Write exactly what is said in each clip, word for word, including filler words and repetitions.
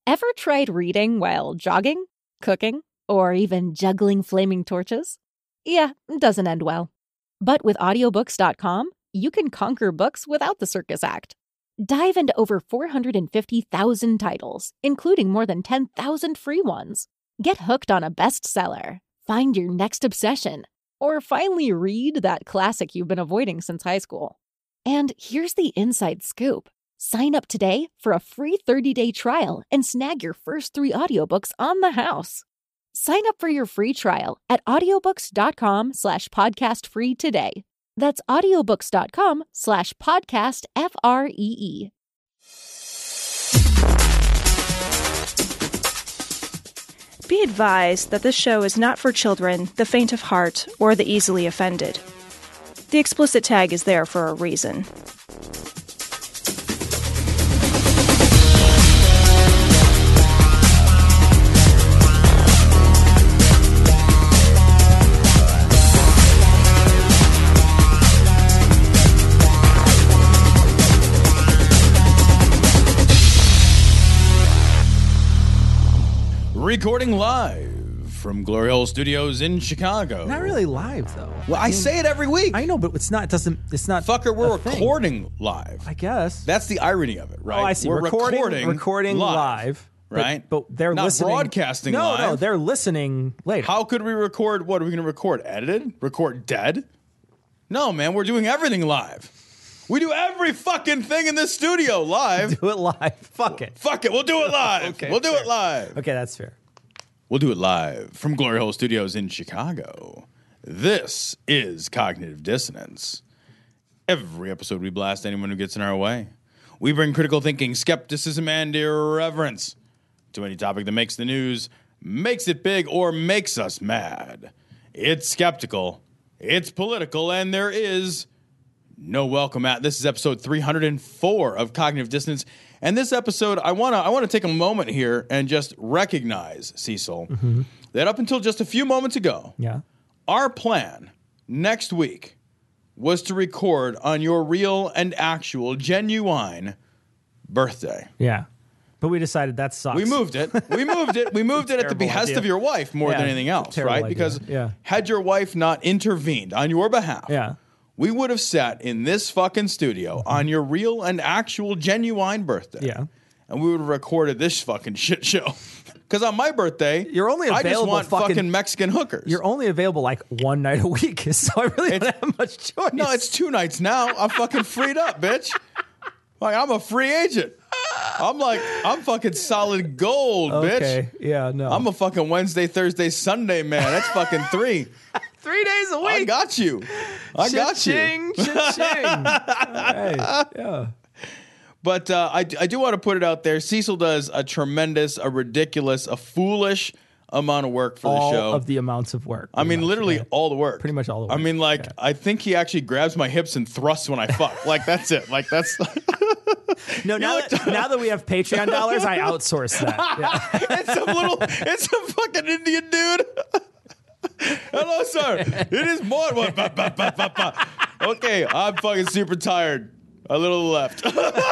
Ever tried reading while jogging, cooking, or even juggling flaming torches? Yeah, it doesn't end well. But with audiobooks dot com, you can conquer books without the circus act. Dive into over four hundred fifty thousand titles, including more than ten thousand free ones. Get hooked on a bestseller, find your next obsession, or finally read that classic you've been avoiding since high school. And here's the inside scoop. Sign up today for a free thirty-day trial and snag your first three audiobooks on the house. Sign up for your free trial at audiobooks dot com slash podcast free today. That's audiobooks dot com slash podcast F R E E. Be advised that this show is not for children, the faint of heart, or the easily offended. The explicit tag is there for a reason. Recording live from Glory Hole Studios in Chicago. Not really live, though. Well, I, I mean, say it every week. I know, but it's not. It doesn't. It's not. Fucker, we're recording thing. live. I guess that's the irony of it, right? Oh, I see. We're recording, recording, recording live, live right? But, but they're not listening. broadcasting no, live. No, they're listening later. How could we record? What are we going to record? Edited? Record dead? No, man. We're doing everything live. We do every fucking thing in this studio live. Do it live. Fuck it. Fuck it. We'll do it live. Okay, we'll do fair. it live. Okay, that's fair. We'll do it live from Glory Hole Studios in Chicago. This is Cognitive Dissonance. Every episode we blast anyone who gets in our way. We bring critical thinking, skepticism, and irreverence to any topic that makes the news, makes it big, or makes us mad. It's skeptical, it's political, and there is no welcome at. This is episode three hundred four of Cognitive Dissonance. And this episode, I want to I want to take a moment here and just recognize, Cecil, mm-hmm. that up until just a few moments ago, yeah. our plan next week was to record on your real and actual, genuine birthday. Yeah. But we decided that sucks. We moved it. We moved it. We moved it at the behest idea. of your wife more yeah, than anything else, right? Idea. Because yeah. had your wife not intervened on your behalf, yeah. we would have sat in this fucking studio mm-hmm. on your real and actual genuine birthday. Yeah. And we would have recorded this fucking shit show. Because on my birthday, you're only available I just want fucking, fucking Mexican hookers. You're only available like one night a week, so I really it's, don't have much choice. No, it's two nights now. I'm fucking freed up, bitch. Like, I'm a free agent. I'm like, I'm fucking solid gold, bitch. Okay, yeah, no. I'm a fucking Wednesday, Thursday, Sunday man. That's fucking three. Three days a week. I got you. I got Cha-ching, you. Cha-ching. All right. Yeah. But uh, I, I do want to put it out there. Cecil does a tremendous, a ridiculous, a foolish amount of work for all the show. All of the amounts of work. I mean, much, literally yeah. all the work. Pretty much all the work. I mean, like, yeah. I think he actually grabs my hips and thrusts when I fuck. Like, that's it. Like, that's... No, now that, now that we have Patreon dollars, I outsource that. Yeah. It's some little... It's some fucking Indian dude. Hello, sir. It is more... Okay, I'm fucking super tired. A little left.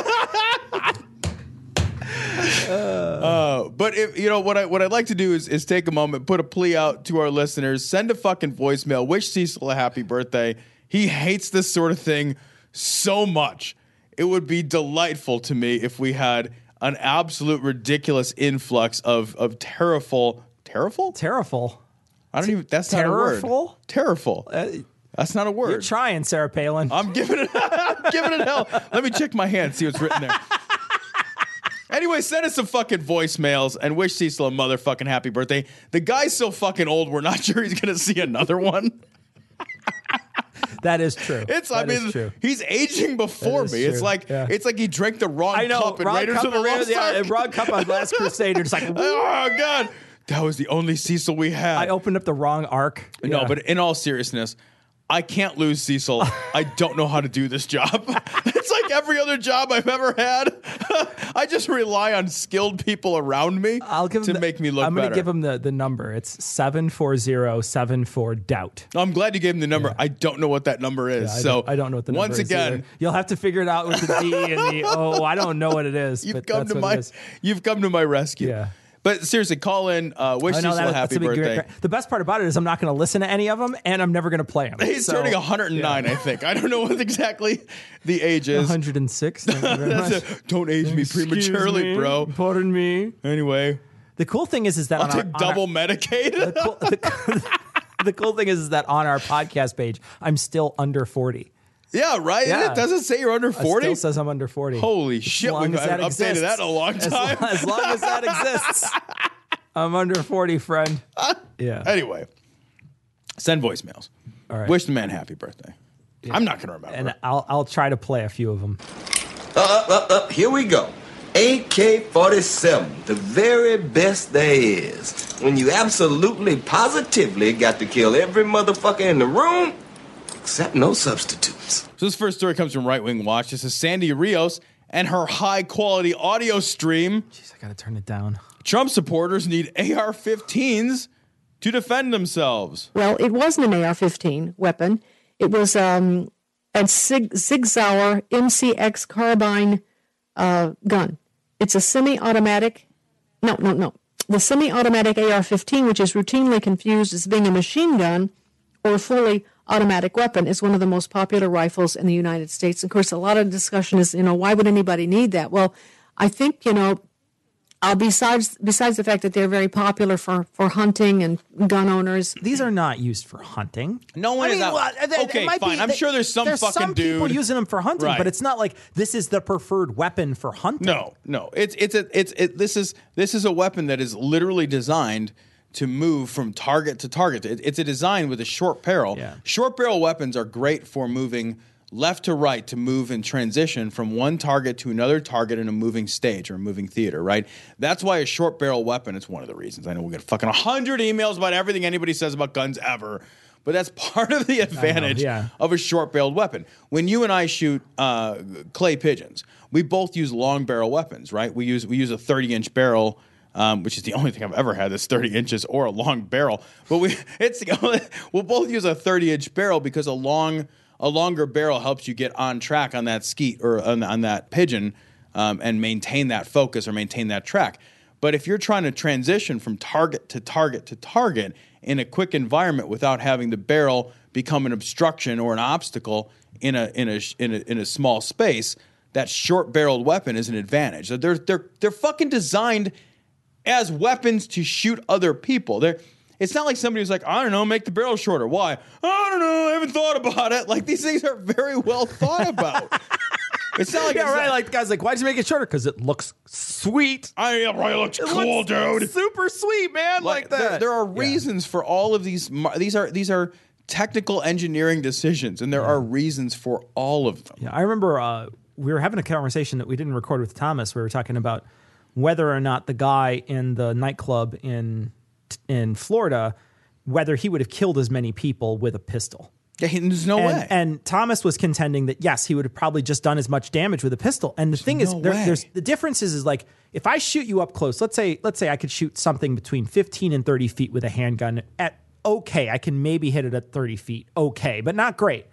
uh, but if you know what I what I'd like to do is is take a moment, put a plea out to our listeners, send a fucking voicemail, wish Cecil a happy birthday. He hates this sort of thing so much. It would be delightful to me if we had an absolute ridiculous influx of of terrorful terrorful terrorful. I don't even. That's not a word. Terrorful. Terrorful. Uh, That's not a word. You're trying, Sarah Palin. I'm giving it. I'm giving it hell. Let me check my hand, see what's written there. Anyway, send us some fucking voicemails and wish Cecil a motherfucking happy birthday. The guy's so fucking old, we're not sure he's gonna see another one. That is true. It's. That I mean, true. he's aging before me. True. It's like yeah. it's like he drank the wrong I know, cup in wrong Raiders cup of the of Lost yeah, Ark. wrong cup on Last Crusade. You're just like, oh god, that was the only Cecil we had. I opened up the wrong arc. No, yeah. but in all seriousness, I can't lose, Cecil. I don't know how to do this job. It's like every other job I've ever had. I just rely on skilled people around me I'll give to him the, make me look I'm better. going to give him the, the number. It's seven four zero seven four doubt. I'm glad you gave him the number. Yeah. I don't know what that number is. Yeah, I so don't, I don't know what the number once is again, either. You'll have to figure it out with the D and the O. I don't know what it is. You've but come that's to what my you've come to my rescue. Yeah. But seriously, call in. Uh, wish Cecil a happy birthday. Great, great. The best part about it is I'm not going to listen to any of them, and I'm never going to play them. He's so, turning one hundred nine, yeah. I think. I don't know what exactly the age is. one hundred six. Thank you very much. A, don't age me Excuse prematurely, me, bro. Pardon me. Anyway, the cool thing is, is that I'll on take our, double on our, medicated. The cool, the, the cool thing is, is that on our podcast page, I'm still under forty. Yeah, right? Yeah. It doesn't say you're under forty? It still says I'm under forty. Holy shit, we haven't updated that in a long time. As, as long as that exists, I'm under forty, friend. Yeah. Anyway, send voicemails. All right. Wish the man happy birthday. Yeah. I'm not going to remember. And I'll, I'll try to play a few of them. Up, up, up, here we go. A K forty-seven, the very best there is. When you absolutely, positively got to kill every motherfucker in the room, except no substitutes. So this first story comes from Right Wing Watch. This is Sandy Rios and her high-quality audio stream. Jeez, I got to turn it down. Trump supporters need A R fifteens to defend themselves. Well, it wasn't an A R fifteen weapon. It was um, a Sig, Sig Sauer M C X carbine uh, gun. It's a semi-automatic. No, no, no. The semi-automatic A R fifteen, which is routinely confused as being a machine gun or fully automatic weapon, is one of the most popular rifles in the United States. Of course, a lot of discussion is, you know, why would anybody need that? Well, I think, you know, Uh, besides, besides the fact that they're very popular for, for hunting and gun owners, these are not used for hunting. No one I is mean, out. well, it, okay, it might fine. be, I'm they, sure there's some there's fucking some dude people using them for hunting, right. but it's not like this is the preferred weapon for hunting. No, no. It's it's a, it's it, this is this is a weapon that is literally designed to move from target to target. It, it's a design with a short barrel. Yeah. Short barrel weapons are great for moving left to right, to move in transition from one target to another target in a moving stage or a moving theater, right? That's why a short barrel weapon, it's one of the reasons. I know we'll get fucking one hundred emails about everything anybody says about guns ever, but that's part of the advantage yeah. of a short barreled weapon. When you and I shoot uh, clay pigeons, we both use long barrel weapons, right? We use we use a thirty inch barrel. Um, which is the only thing I've ever had that's thirty inches or a long barrel. But we it's the only, we'll both use a thirty inch barrel because a long a longer barrel helps you get on track on that skeet or on, on that pigeon um, and maintain that focus or maintain that track. But if you're trying to transition from target to target to target in a quick environment without having the barrel become an obstruction or an obstacle in a in a in a, in a small space, that short barreled weapon is an advantage. So they're they're they're fucking designed as weapons to shoot other people. They're, it's not like somebody who's like, I don't know, make the barrel shorter. Why? I don't know, I haven't thought about it. Like, these things are very well thought about. It's not like yeah, it's right. Not, like the guy's like, why'd you make it shorter? Because it looks sweet. I yeah, right, it looks It cool, looks dude. Super sweet, man. Like, like that. There, there are reasons yeah. for all of these. These are these are technical engineering decisions, and there yeah. are reasons for all of them. Yeah, I remember uh, we were having a conversation that we didn't record with Thomas. We were talking about whether or not the guy in the nightclub in in Florida, whether he would have killed as many people with a pistol. Yeah, there's no and, way. And Thomas was contending that, yes, he would have probably just done as much damage with a pistol. And the there's thing no is, there, way. there's the difference is, is like, if I shoot you up close, let's say let's say I could shoot something between fifteen and thirty feet with a handgun at, okay, I can maybe hit it at thirty feet, okay, but not great.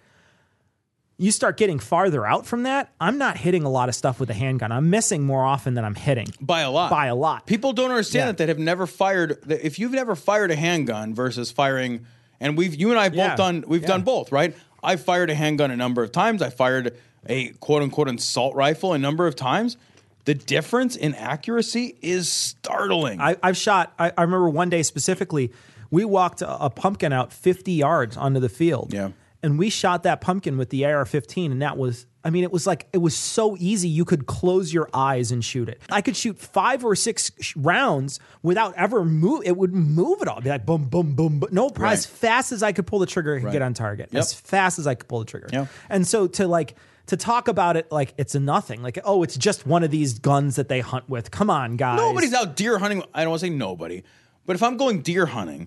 You start getting farther out from that, I'm not hitting a lot of stuff with a handgun. I'm missing more often than I'm hitting. By a lot. By a lot. People don't understand Yeah. that that have never fired. That if you've never fired a handgun versus firing, and we've you and I have both Yeah. done, we've Yeah. done both, right? I've fired a handgun a number of times. I fired a quote unquote assault rifle a number of times. The difference in accuracy is startling. I, I've shot, I, I remember one day specifically, we walked a, a pumpkin out fifty yards onto the field. Yeah. And we shot that pumpkin with the A R fifteen, and that was, I mean, it was like, it was so easy. You could close your eyes and shoot it. I could shoot five or six sh- rounds without ever move. It would move it all. It'd be like boom, boom, boom, boom. No, Right. as fast as I could pull the trigger and Right. get on target. Yep. As fast as I could pull the trigger. Yep. And so to like, to talk about it like it's a nothing, like, oh, it's just one of these guns that they hunt with. Come on, guys. Nobody's out deer hunting. I don't want to say nobody, but if I'm going deer hunting,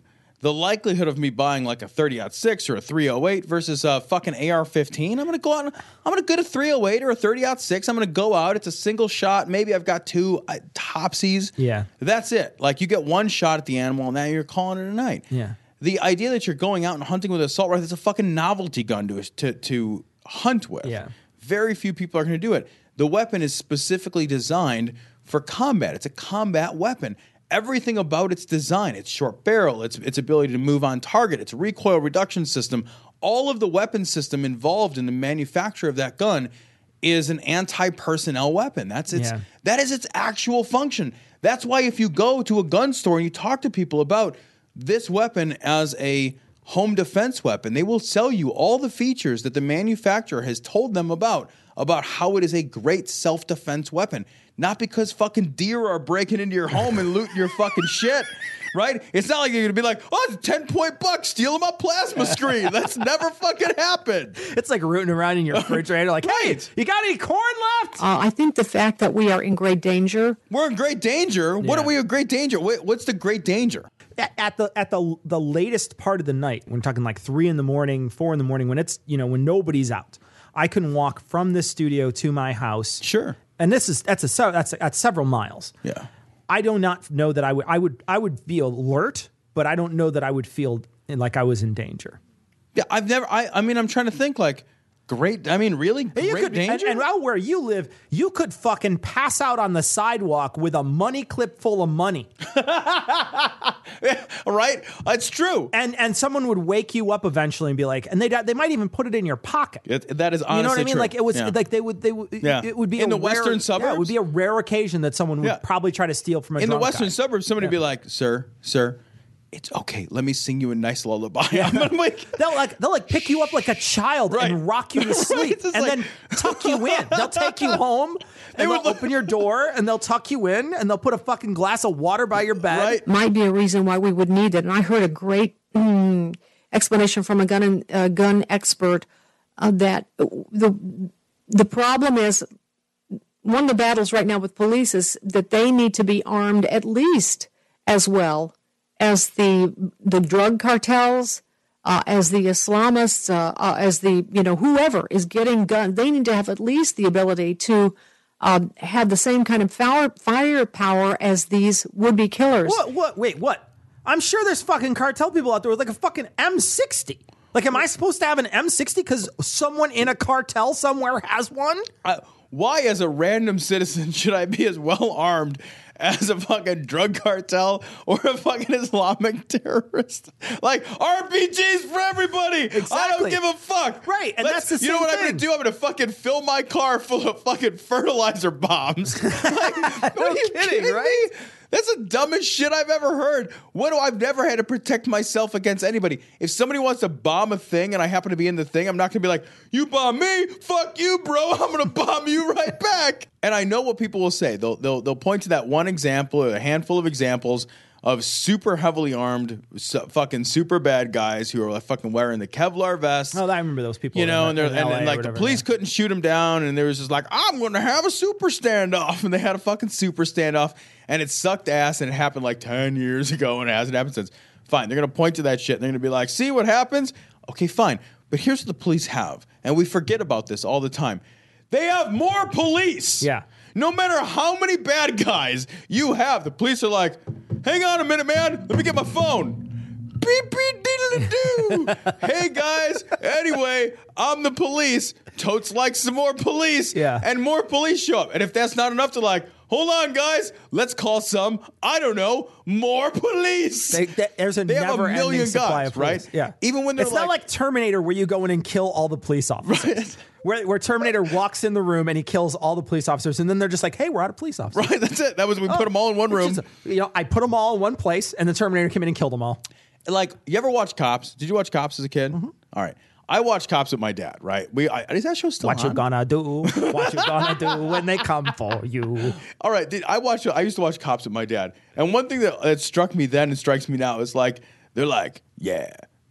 the likelihood of me buying like a thirty aught six or a three oh eight versus a fucking A R fifteen, I'm going to go out and I'm going to get a three oh eight or a thirty aught six. I'm going to go out. It's a single shot. Maybe I've got two uh, topsies. Yeah. That's it. Like you get one shot at the animal and now you're calling it a night. Yeah. The idea that you're going out and hunting with an assault rifle, it's a fucking novelty gun to, to, to hunt with. Yeah. Very few people are going to do it. The weapon is specifically designed for combat. It's a combat weapon. Everything about its design, its short barrel, its its ability to move on target, its recoil reduction system, all of the weapon system involved in the manufacture of that gun is an anti-personnel weapon. That's its Yeah. that is its actual function. That's why if you go to a gun store and you talk to people about this weapon as a home defense weapon, they will sell you all the features that the manufacturer has told them about, about how it is a great self-defense weapon. Not because fucking deer are breaking into your home and looting your fucking shit, right? It's not like you're going to be like, oh, it's a ten-point buck stealing my plasma screen. That's never fucking happened. It's like rooting around in your refrigerator like, hey, Right. you got any corn left? Uh, I think the fact that we are in great danger. We're in great danger. What Yeah. are we in great danger? Wait, what's the great danger? At, at the at the the latest part of the night, when we're talking like three in the morning, four in the morning, when it's, you know, when nobody's out, I can walk from this studio to my house. Sure. And this is that's a se- that's that's several miles. Yeah. I do not know that I would I would I would be alert, but I don't know that I would feel like I was in danger. Yeah, I've never, I, I mean, I'm trying to think like, great, I mean, really? Great You could, and, danger? and out where you live, you could fucking pass out on the sidewalk with a money clip full of money, Right? It's true. and and someone would wake you up eventually and be like, and they they might even put it in your pocket. It, that is honestly You know what I mean? true. Like it was Yeah. like they would they would Yeah. it would be In a the rare- western Yeah, it suburbs? would be a rare occasion that someone would Yeah. probably try to steal from a In the drunk western guy. suburbs, somebody would be like, sir, sir, it's okay. Let me sing you a nice lullaby. I'm gonna like, They'll like they'll like pick you up like a child Right. and rock you to sleep, It's just and like- then tuck you in. They'll take you home and would they'll look- open your door and they'll tuck you in and they'll put a fucking glass of water by your bed. Right. Might be a reason why we would need it. And I heard a great mm, explanation from a gun and, uh, gun expert uh, that the the problem is one of the battles right now with police is that they need to be armed at least as well as the the drug cartels, uh, as the Islamists, uh, uh, as the you know whoever is getting guns. They need to have at least the ability to um, have the same kind of fire, firepower as these would-be killers. What? What? Wait, what? I'm sure there's fucking cartel people out there with like a fucking M sixty. Like, am I supposed to have an M sixty because someone in a cartel somewhere has one? uh, why, as a random citizen, should I be as well armed as a fucking drug cartel or a fucking Islamic terrorist? Like, R P Gs for everybody. I don't Exactly. give a fuck. Right, and Let's- that's the You know same what I'm going thing. to do? I'm going to fucking fill my car full of fucking fertilizer bombs. Like, No are you kidding, kidding right? me? That's the dumbest shit I've ever heard. What do I've never had to protect myself against anybody. If somebody wants to bomb a thing and I happen to be in the thing, I'm not going to be like, you bomb me? Fuck you, bro. I'm going to bomb you right back. And I know what people will say. They'll, they'll, they'll point to that one example or a handful of examples of super heavily armed, su- fucking super bad guys who are like fucking wearing the Kevlar vests. Oh, I remember those people. You know, in- and, they're, in and, L A and or like the whatever, police yeah. couldn't shoot him down, and there was just like, I'm going to have a super standoff, and they had a fucking super standoff, and it sucked ass, and it happened like ten years ago, and it hasn't happened since. Fine, they're going to point to that shit, and they're going to be like, see what happens? Okay, fine, but here's what the police have, and we forget about this all the time. They have more police. Yeah. No matter how many bad guys you have, the police are like, hang on a minute, man. Let me get my phone. Beep, beep, diddle-doo. Hey, guys. Anyway, I'm the police. Totes like some more police. Yeah. And more police show up. And if that's not enough to like, hold on, guys. Let's call some, I don't know, more police. They, they, there's a They have a never-ending million supply guys, of police. right? Yeah, Even when they're it's like- not like Terminator, where you go in and kill all the police officers. Right. Where, where Terminator walks in the room and he kills all the police officers, and then they're just like, "Hey, we're out of police officers." Right, that's it. That was, we Oh, put them all in one it's room. just- you know, I put them all in one place, and the Terminator came in and killed them all. Like, you ever watch Cops? Did you watch Cops as a kid? Mm-hmm. All right. I watched Cops with my dad, right? We I, Is that show still What on? you gonna do? What you gonna do when they come for you? All right, dude, I watched. I used to watch Cops with my dad, and one thing that, that struck me then and strikes me now is like they're like, yeah,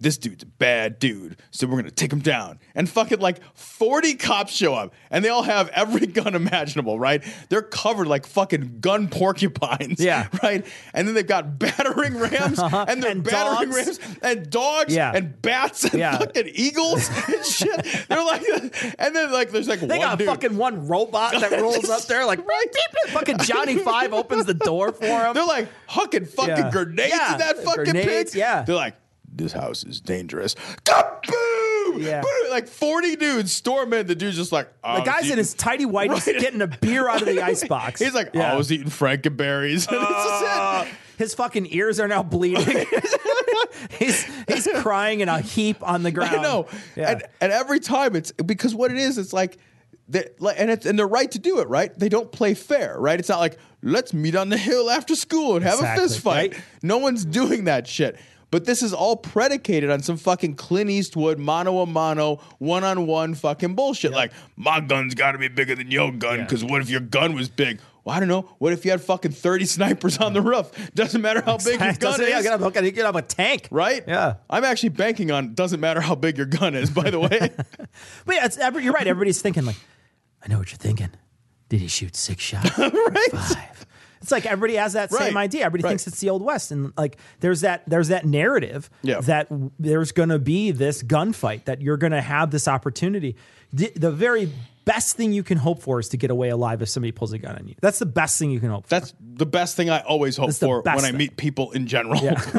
this dude's a bad dude, so we're gonna take him down. And fucking like forty cops show up, and they all have every gun imaginable, right? They're covered like fucking gun porcupines, yeah, right? And then they've got battering rams, and they're and battering dogs. rams, and dogs, yeah. and bats, and yeah. fucking eagles and shit. They're like, and then like there's like they one got dude. fucking one robot that rolls up there, like right. Fucking Johnny Five opens the door for him. They're like hucking fucking Yeah. grenades Yeah. in that fucking Grenades, pig. yeah. They're like, this house is dangerous. Kaboom! Yeah. Boom! Like forty dudes storm in. The dude's just like, oh, The guy's in his tidy whities Right. getting a beer out of the icebox. He's like, Yeah. I was eating Frankenberries. And Uh, this is it. his fucking ears are now bleeding. he's he's crying in a heap on the ground. I know. Yeah. And, and every time it's because what it is, it's like, they, like, and it's and they're right to do it, right? They don't play fair, right? It's not like let's meet on the hill after school and have Exactly, a fist fight. right? No one's doing that shit. But this is all predicated on some fucking Clint Eastwood mano a mano, one on one fucking bullshit. Like my gun's got to be bigger than your gun because what if your gun was big? Well, I don't know. What if you had fucking thirty snipers on the roof? Doesn't matter how big your gun Doesn't- is. yeah, get up, get up a tank, Right? Yeah. I'm actually banking on doesn't matter how big your gun is, by the way. But yeah, it's, every, you're right. Everybody's thinking like, I know what you're thinking. Did he shoot six shots? Right. Five. It's like everybody has that same Right. idea. Everybody Right. thinks it's the Old West, and like there's that there's that narrative Yeah. that w- there's going to be this gunfight, that you're going to have this opportunity. The, the very best thing you can hope for is to get away alive if somebody pulls a gun on you. That's the best thing you can hope for. That's the best thing I always hope That's the for best when I thing. meet people in general.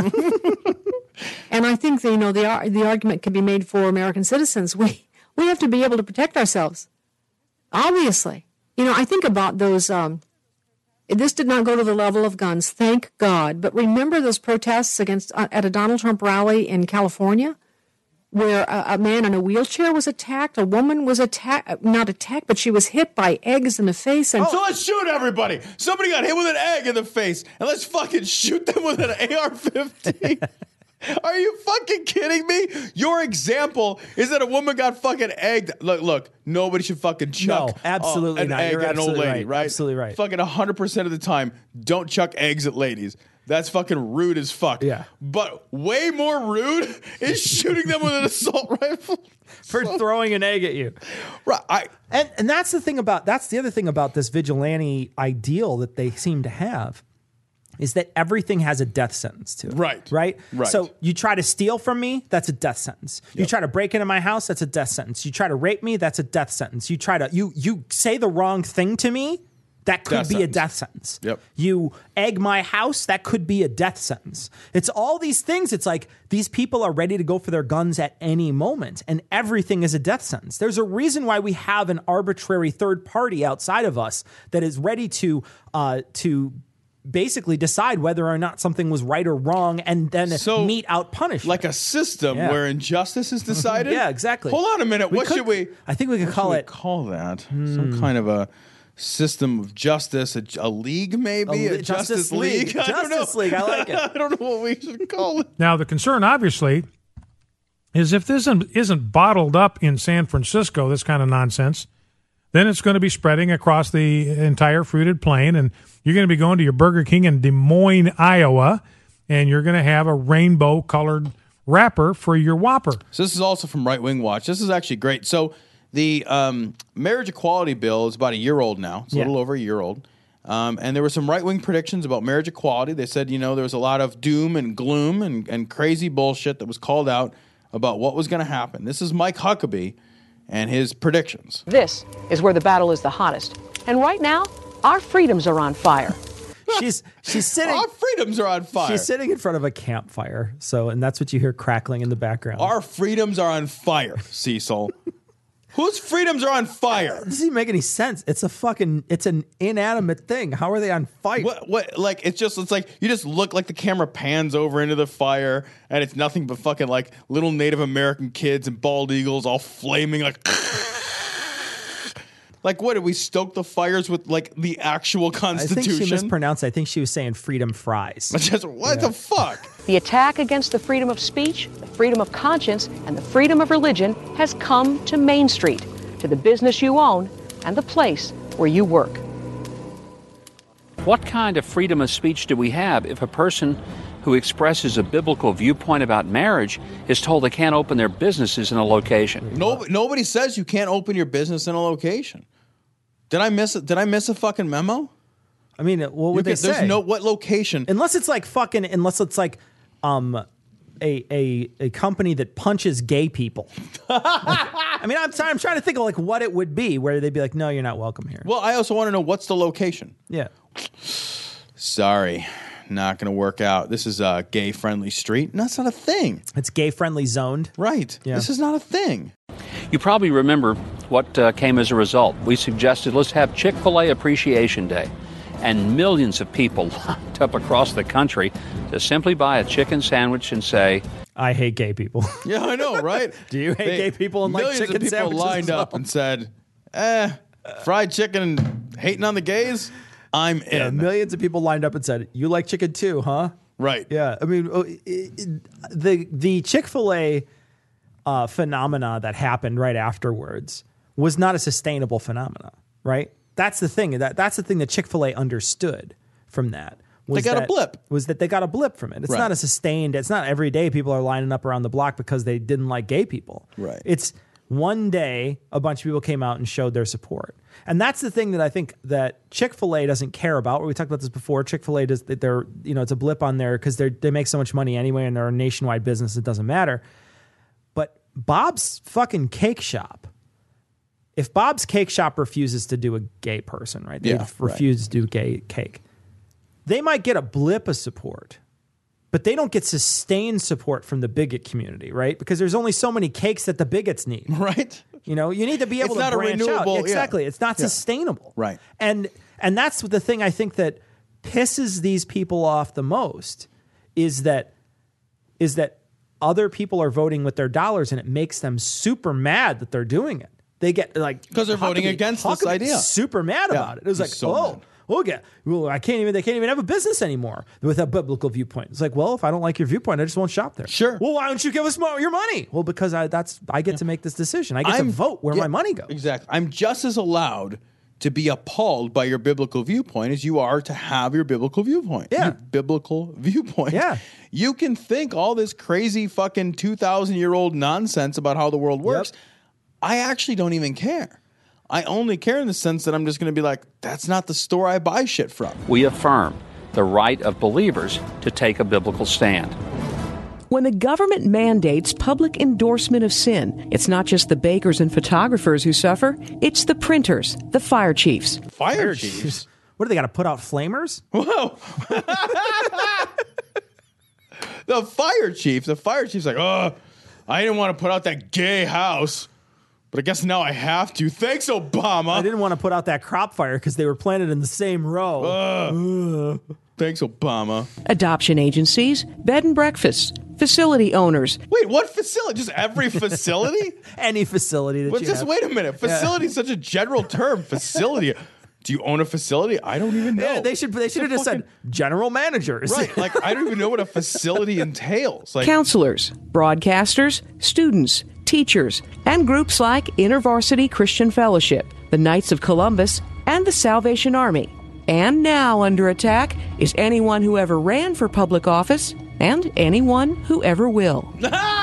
And I think that, you know the ar- the argument can be made for American citizens. We we have to be able to protect ourselves. Obviously, you know I think about those. Um, this did not go to the level of guns, thank God. But remember those protests against uh, at a Donald Trump rally in California, where a, a man in a wheelchair was attacked, a woman was attacked, not attacked, but she was hit by eggs in the face, and So let's shoot everybody. Somebody got hit with an egg in the face, and let's fucking shoot them with an A R fifteen. Are you fucking kidding me? Your example is that a woman got fucking egged. Look, look, nobody should fucking chuck No, absolutely uh, an not. egg You're at an old absolutely lady, right. right? Absolutely right. Fucking one hundred percent of the time, don't chuck eggs at ladies. That's fucking rude as fuck. Yeah. But way more rude is shooting them with an assault rifle. for throwing an egg at you. Right. I, And and that's the thing about that's the other thing about this vigilante ideal that they seem to have, is that everything has a death sentence to it. Right. Right? Right. So you try to steal from me, that's a death sentence. You Yep. try to break into my house, that's a death sentence. You try to rape me, that's a death sentence. You try to you you say the wrong thing to me, that could Death be a sentence. death sentence. Yep. You egg my house, that could be a death sentence. It's all these things. It's like these people are ready to go for their guns at any moment, and everything is a death sentence. There's a reason why we have an arbitrary third party outside of us that is ready to uh, to basically decide whether or not something was right or wrong, and then So, mete out punishment. like a system Yeah. where injustice is decided. Yeah, exactly. Hold on a minute. We what could- should we? I think we could what call should we it- call that some kind of a system of justice, a, a league maybe, A a, li- Justice, Justice League. League. I don't Justice know. League, I like it. I don't know what we should call it. Now, the concern, obviously, is if this isn't, isn't bottled up in San Francisco, this kind of nonsense, then it's going to be spreading across the entire fruited plain, and you're going to be going to your Burger King in Des Moines, Iowa, and you're going to have a rainbow-colored wrapper for your Whopper. So this is also from Right Wing Watch. This is actually great. So the um, marriage equality bill is about a year old now. It's a Yeah. little over a year old. Um, and there were some right wing predictions about marriage equality. They said, you know, there was a lot of doom and gloom and, and crazy bullshit that was called out about what was going to happen. This is Mike Huckabee and his predictions. This is where the battle is the hottest. And right now, our freedoms are on fire. she's she's sitting Our freedoms are on fire. she's sitting in front of a campfire. So, and that's what you hear crackling in the background. Our freedoms are on fire, Cecil. Whose freedoms are on fire? It doesn't even make any sense. It's a fucking, it's an inanimate thing. How are they on fire? What? What? Like it's just. It's like you just look like the camera pans over into the fire, and it's nothing but fucking like little Native American kids and bald eagles all flaming like. Like what? Did we stoke the fires with like the actual I Constitution? think she mispronounced. I think she was saying freedom fries. Just what the fuck? The attack against the freedom of speech, the freedom of conscience, and the freedom of religion has come to Main Street, to the business you own and the place where you work. What kind of freedom of speech do we have if a person who expresses a biblical viewpoint about marriage is told they can't open their businesses in a location. No, nobody says you can't open your business in a location. Did I miss it? Did I miss a fucking memo? I mean, what would You they can- say? There's no what location. Unless it's like fucking, unless it's like um, a, a a company that punches gay people. I mean, I'm sorry, I'm trying to think of like what it would be where they'd be like, no, you're not welcome here. Well, I also want to know what's the location. Yeah. Sorry, not going to work out. This is a gay-friendly street. No, that's not a thing. It's gay-friendly zoned. Right. Yeah. This is not a thing. You probably remember what uh, came as a result. We suggested let's have Chick-fil-A Appreciation Day. And millions of people lined up across the country to simply buy a chicken sandwich and say, I hate gay people. Yeah, I know, right? Do you hate They- gay people and like millions chicken of people sandwiches lined as up well? and said, eh, fried chicken and hating on the gays? I'm in. Yeah, millions of people lined up and said, you like chicken too, huh? Right. Yeah. I mean, oh, it, it, the the Chick-fil-A uh, phenomena that happened right afterwards was not a sustainable phenomena, right? That's the thing. That That's the thing that Chick-fil-A understood from that. Was They got a that- blip. Was that they got a blip from it. It's Right. not a sustained, it's not every day people are lining up around the block because they didn't like gay people. Right. It's one day a bunch of people came out and showed their support. And that's the thing that I think that Chick-fil-A doesn't care about. We talked about this before. Chick-fil-A does they're, you know, it's a blip on there because they they make so much money anyway and they're a nationwide business, it doesn't matter. But Bob's fucking Cake Shop, if Bob's Cake Shop refuses to do a gay person, right? They Yeah, refuse to do gay cake. They might get a blip of support, but they don't get sustained support from the bigot community, right? Because there's only so many cakes that the bigots need. Right. You know, you need to be able It's to not a branch renewable- out. yeah. Exactly. It's not Yeah. sustainable. Right. And and that's the thing I think that pisses these people off the most is that is that other people are voting with their dollars and it makes them super mad that they're doing it. They get like 'Cause they're how voting can they- against how this can they idea. Super mad Yeah, about it. It was he's like, so oh, mad. okay, well, I can't even. They can't even have a business anymore with a biblical viewpoint. It's like, well, if I don't like your viewpoint, I just won't shop there. Sure. Well, why don't you give us mo- your money? Well, because I that's I get to make this decision. I get I'm- to vote where yeah, my money goes. Exactly. I'm just as allowed to be appalled by your biblical viewpoint as you are to have your biblical viewpoint. Yeah. Your biblical viewpoint. Yeah. You can think all this crazy fucking two thousand year old nonsense about how the world works. Yep. I actually don't even care. I only care in the sense that I'm just going to be like, that's not the store I buy shit from. we affirm the right of believers to take a biblical stand. When the government mandates public endorsement of sin, it's not just the bakers and photographers who suffer, it's the printers, the fire chiefs. Fire, Fire chiefs. chiefs. What do they got to put out flamers? Whoa. The fire chief, the fire chief's like, oh, I didn't want to put out that gay house, but I guess now I have to. Thanks, Obama. I didn't want to put out that crop fire because they were planted in the same row. Uh, thanks, Obama. Adoption agencies, bed and breakfasts, facility owners, Wait, what facility? Just every facility? Any facility that Well, you just have. wait a minute. Facility is such a general term. Facility. Do you own a facility? I don't even know. Yeah, they should. They should have just said general managers. Right. Like, I don't even know what a facility entails. Like, counselors, broadcasters, students, teachers, and groups like InterVarsity Christian Fellowship, the Knights of Columbus, and the Salvation Army. And now under attack is anyone who ever ran for public office and anyone who ever will.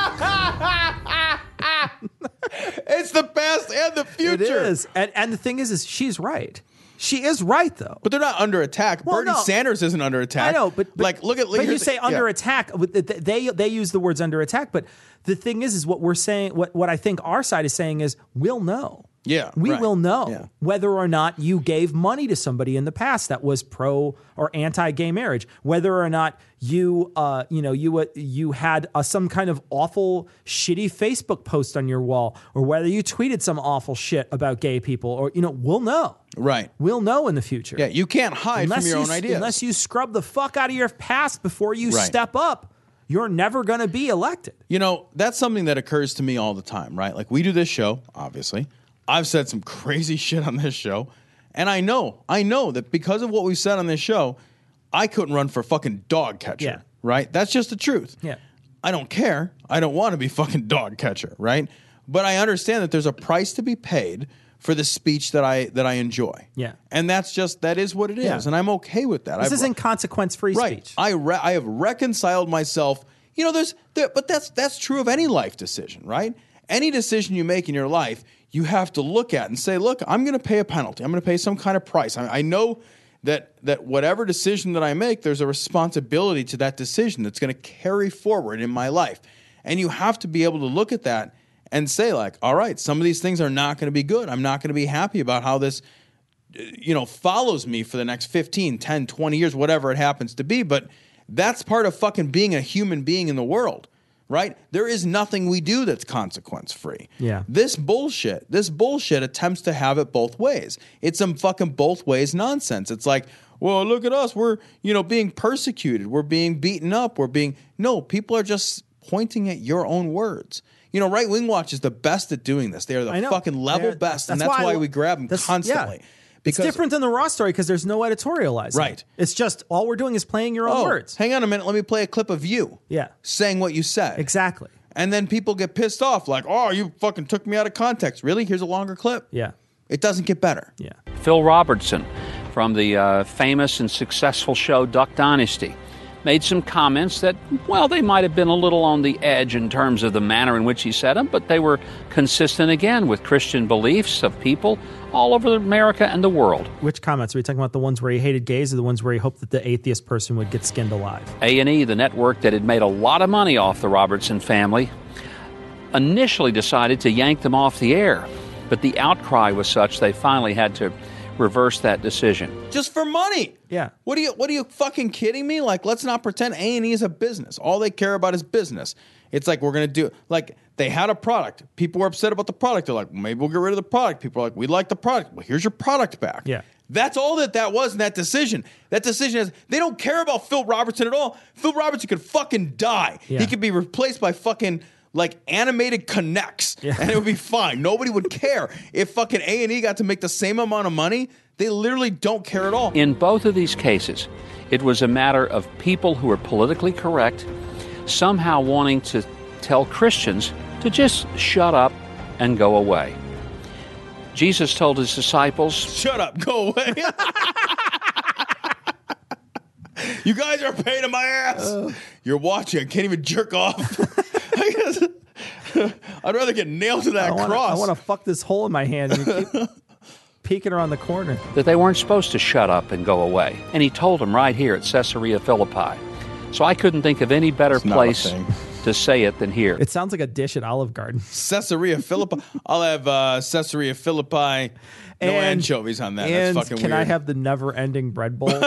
it's the past and the future. It is. And and the thing is, is she's right. She is right though. But they're not under attack. Well, Bernie no. Sanders isn't under attack. I know, but, but like, look at. But you here's- say under yeah. attack. They they use the words under attack. But the thing is, is what we're saying. What what I think our side is saying is we'll know. Yeah, we right. will know Yeah. whether or not you gave money to somebody in the past that was pro or anti-gay marriage. Whether or not you, uh, you know, you uh, you had uh, some kind of awful, shitty Facebook post on your wall, or whether you tweeted some awful shit about gay people, or you know, we'll know. Right. We'll know in the future. Yeah, you can't hide unless from your you, own ideas. Unless you scrub the fuck out of your past before you Right. step up, you're never going to be elected. You know, that's something that occurs to me all the time, right? Like, we do this show, obviously. I've said some crazy shit on this show. And I know, I know that because of what we've said on this show, I couldn't run for fucking dog catcher, Yeah. right? That's just the truth. Yeah. I don't care. I don't want to be fucking dog catcher, right? But I understand that there's a price to be paid for the speech that I that I enjoy. Yeah. And that's just that is what it is, Yeah. and I'm okay with that. This I've- isn't consequence-free right. speech. I re- I have reconciled myself. You know, there's there, but that's that's true of any life decision, right? Any decision you make in your life, you have to look at and say, look, I'm going to pay a penalty. I'm going to pay some kind of price. I, I know that that whatever decision that I make, there's a responsibility to that decision that's going to carry forward in my life. And you have to be able to look at that and say, like, all right, some of these things are not going to be good. I'm not going to be happy about how this, you know, follows me for the next fifteen, ten, twenty years, whatever it happens to be. But that's part of fucking being a human being in the world, right? There is nothing we do that's consequence free. Yeah. This bullshit, this bullshit attempts to have it both ways. It's some fucking both ways nonsense. It's like, well, look at us. We're, you know, being persecuted. We're being beaten up. We're being, no, people are just pointing at your own words. You know, Right Wing Watch is the best at doing this. They are the I know. fucking level They're- best. And that's why, I- we grab them that's- constantly. yeah. Because, It's different than the Raw story because there's no editorializing. Right. It's just all we're doing is playing your own oh, words. hang on a minute. Let me play a clip of you Yeah. saying what you said. Exactly. And then people get pissed off like, oh, you fucking took me out of context. Really? Here's a longer clip. Yeah. It doesn't get better. Yeah. Phil Robertson from the uh, famous and successful show Duck Dynasty made some comments that, well, they might have been a little on the edge in terms of the manner in which he said them, but they were consistent again with Christian beliefs of people all over America and the world. Which comments? Are we talking about the ones where he hated gays or the ones where he hoped that the atheist person would get skinned alive? A and E, the network that had made a lot of money off the Robertson family, initially decided to yank them off the air, but the outcry was such they finally had to reverse that decision. Just for money. Yeah. What are you what are you fucking kidding me? Like, let's not pretend A and E is a business. All they care about is business. It's like we're gonna do like they had a product. People were upset about the product. They're like, well, maybe we'll get rid of the product. People are like, we like the product. Well, here's your product back. Yeah. That's all that that was in that decision. That decision is they don't care about Phil Robertson at all. Phil Robertson could fucking die. Yeah. He could be replaced by fucking like animated connects, Yeah. and it would be fine. Nobody would care if fucking A and E got to make the same amount of money. They literally don't care at all. In both of these cases, it was a matter of people who were politically correct somehow wanting to tell Christians to just shut up and go away. Jesus told his disciples, Shut up, go away. You guys are a pain in my ass. Uh. You're watching. I can't even jerk off. I'd rather get nailed to that I wanna, cross. I want to fuck this hole in my hand. And you keep peeking around the corner. that they weren't supposed to shut up and go away. And he told them right here at Caesarea Philippi. So I couldn't think of any better It's not a place thing. to say it than here. It sounds like a dish at Olive Garden. Caesarea Philippi. I'll have uh, Caesarea Philippi. No And- anchovies on that. And That's fucking can weird. I have the never-ending bread bowl too?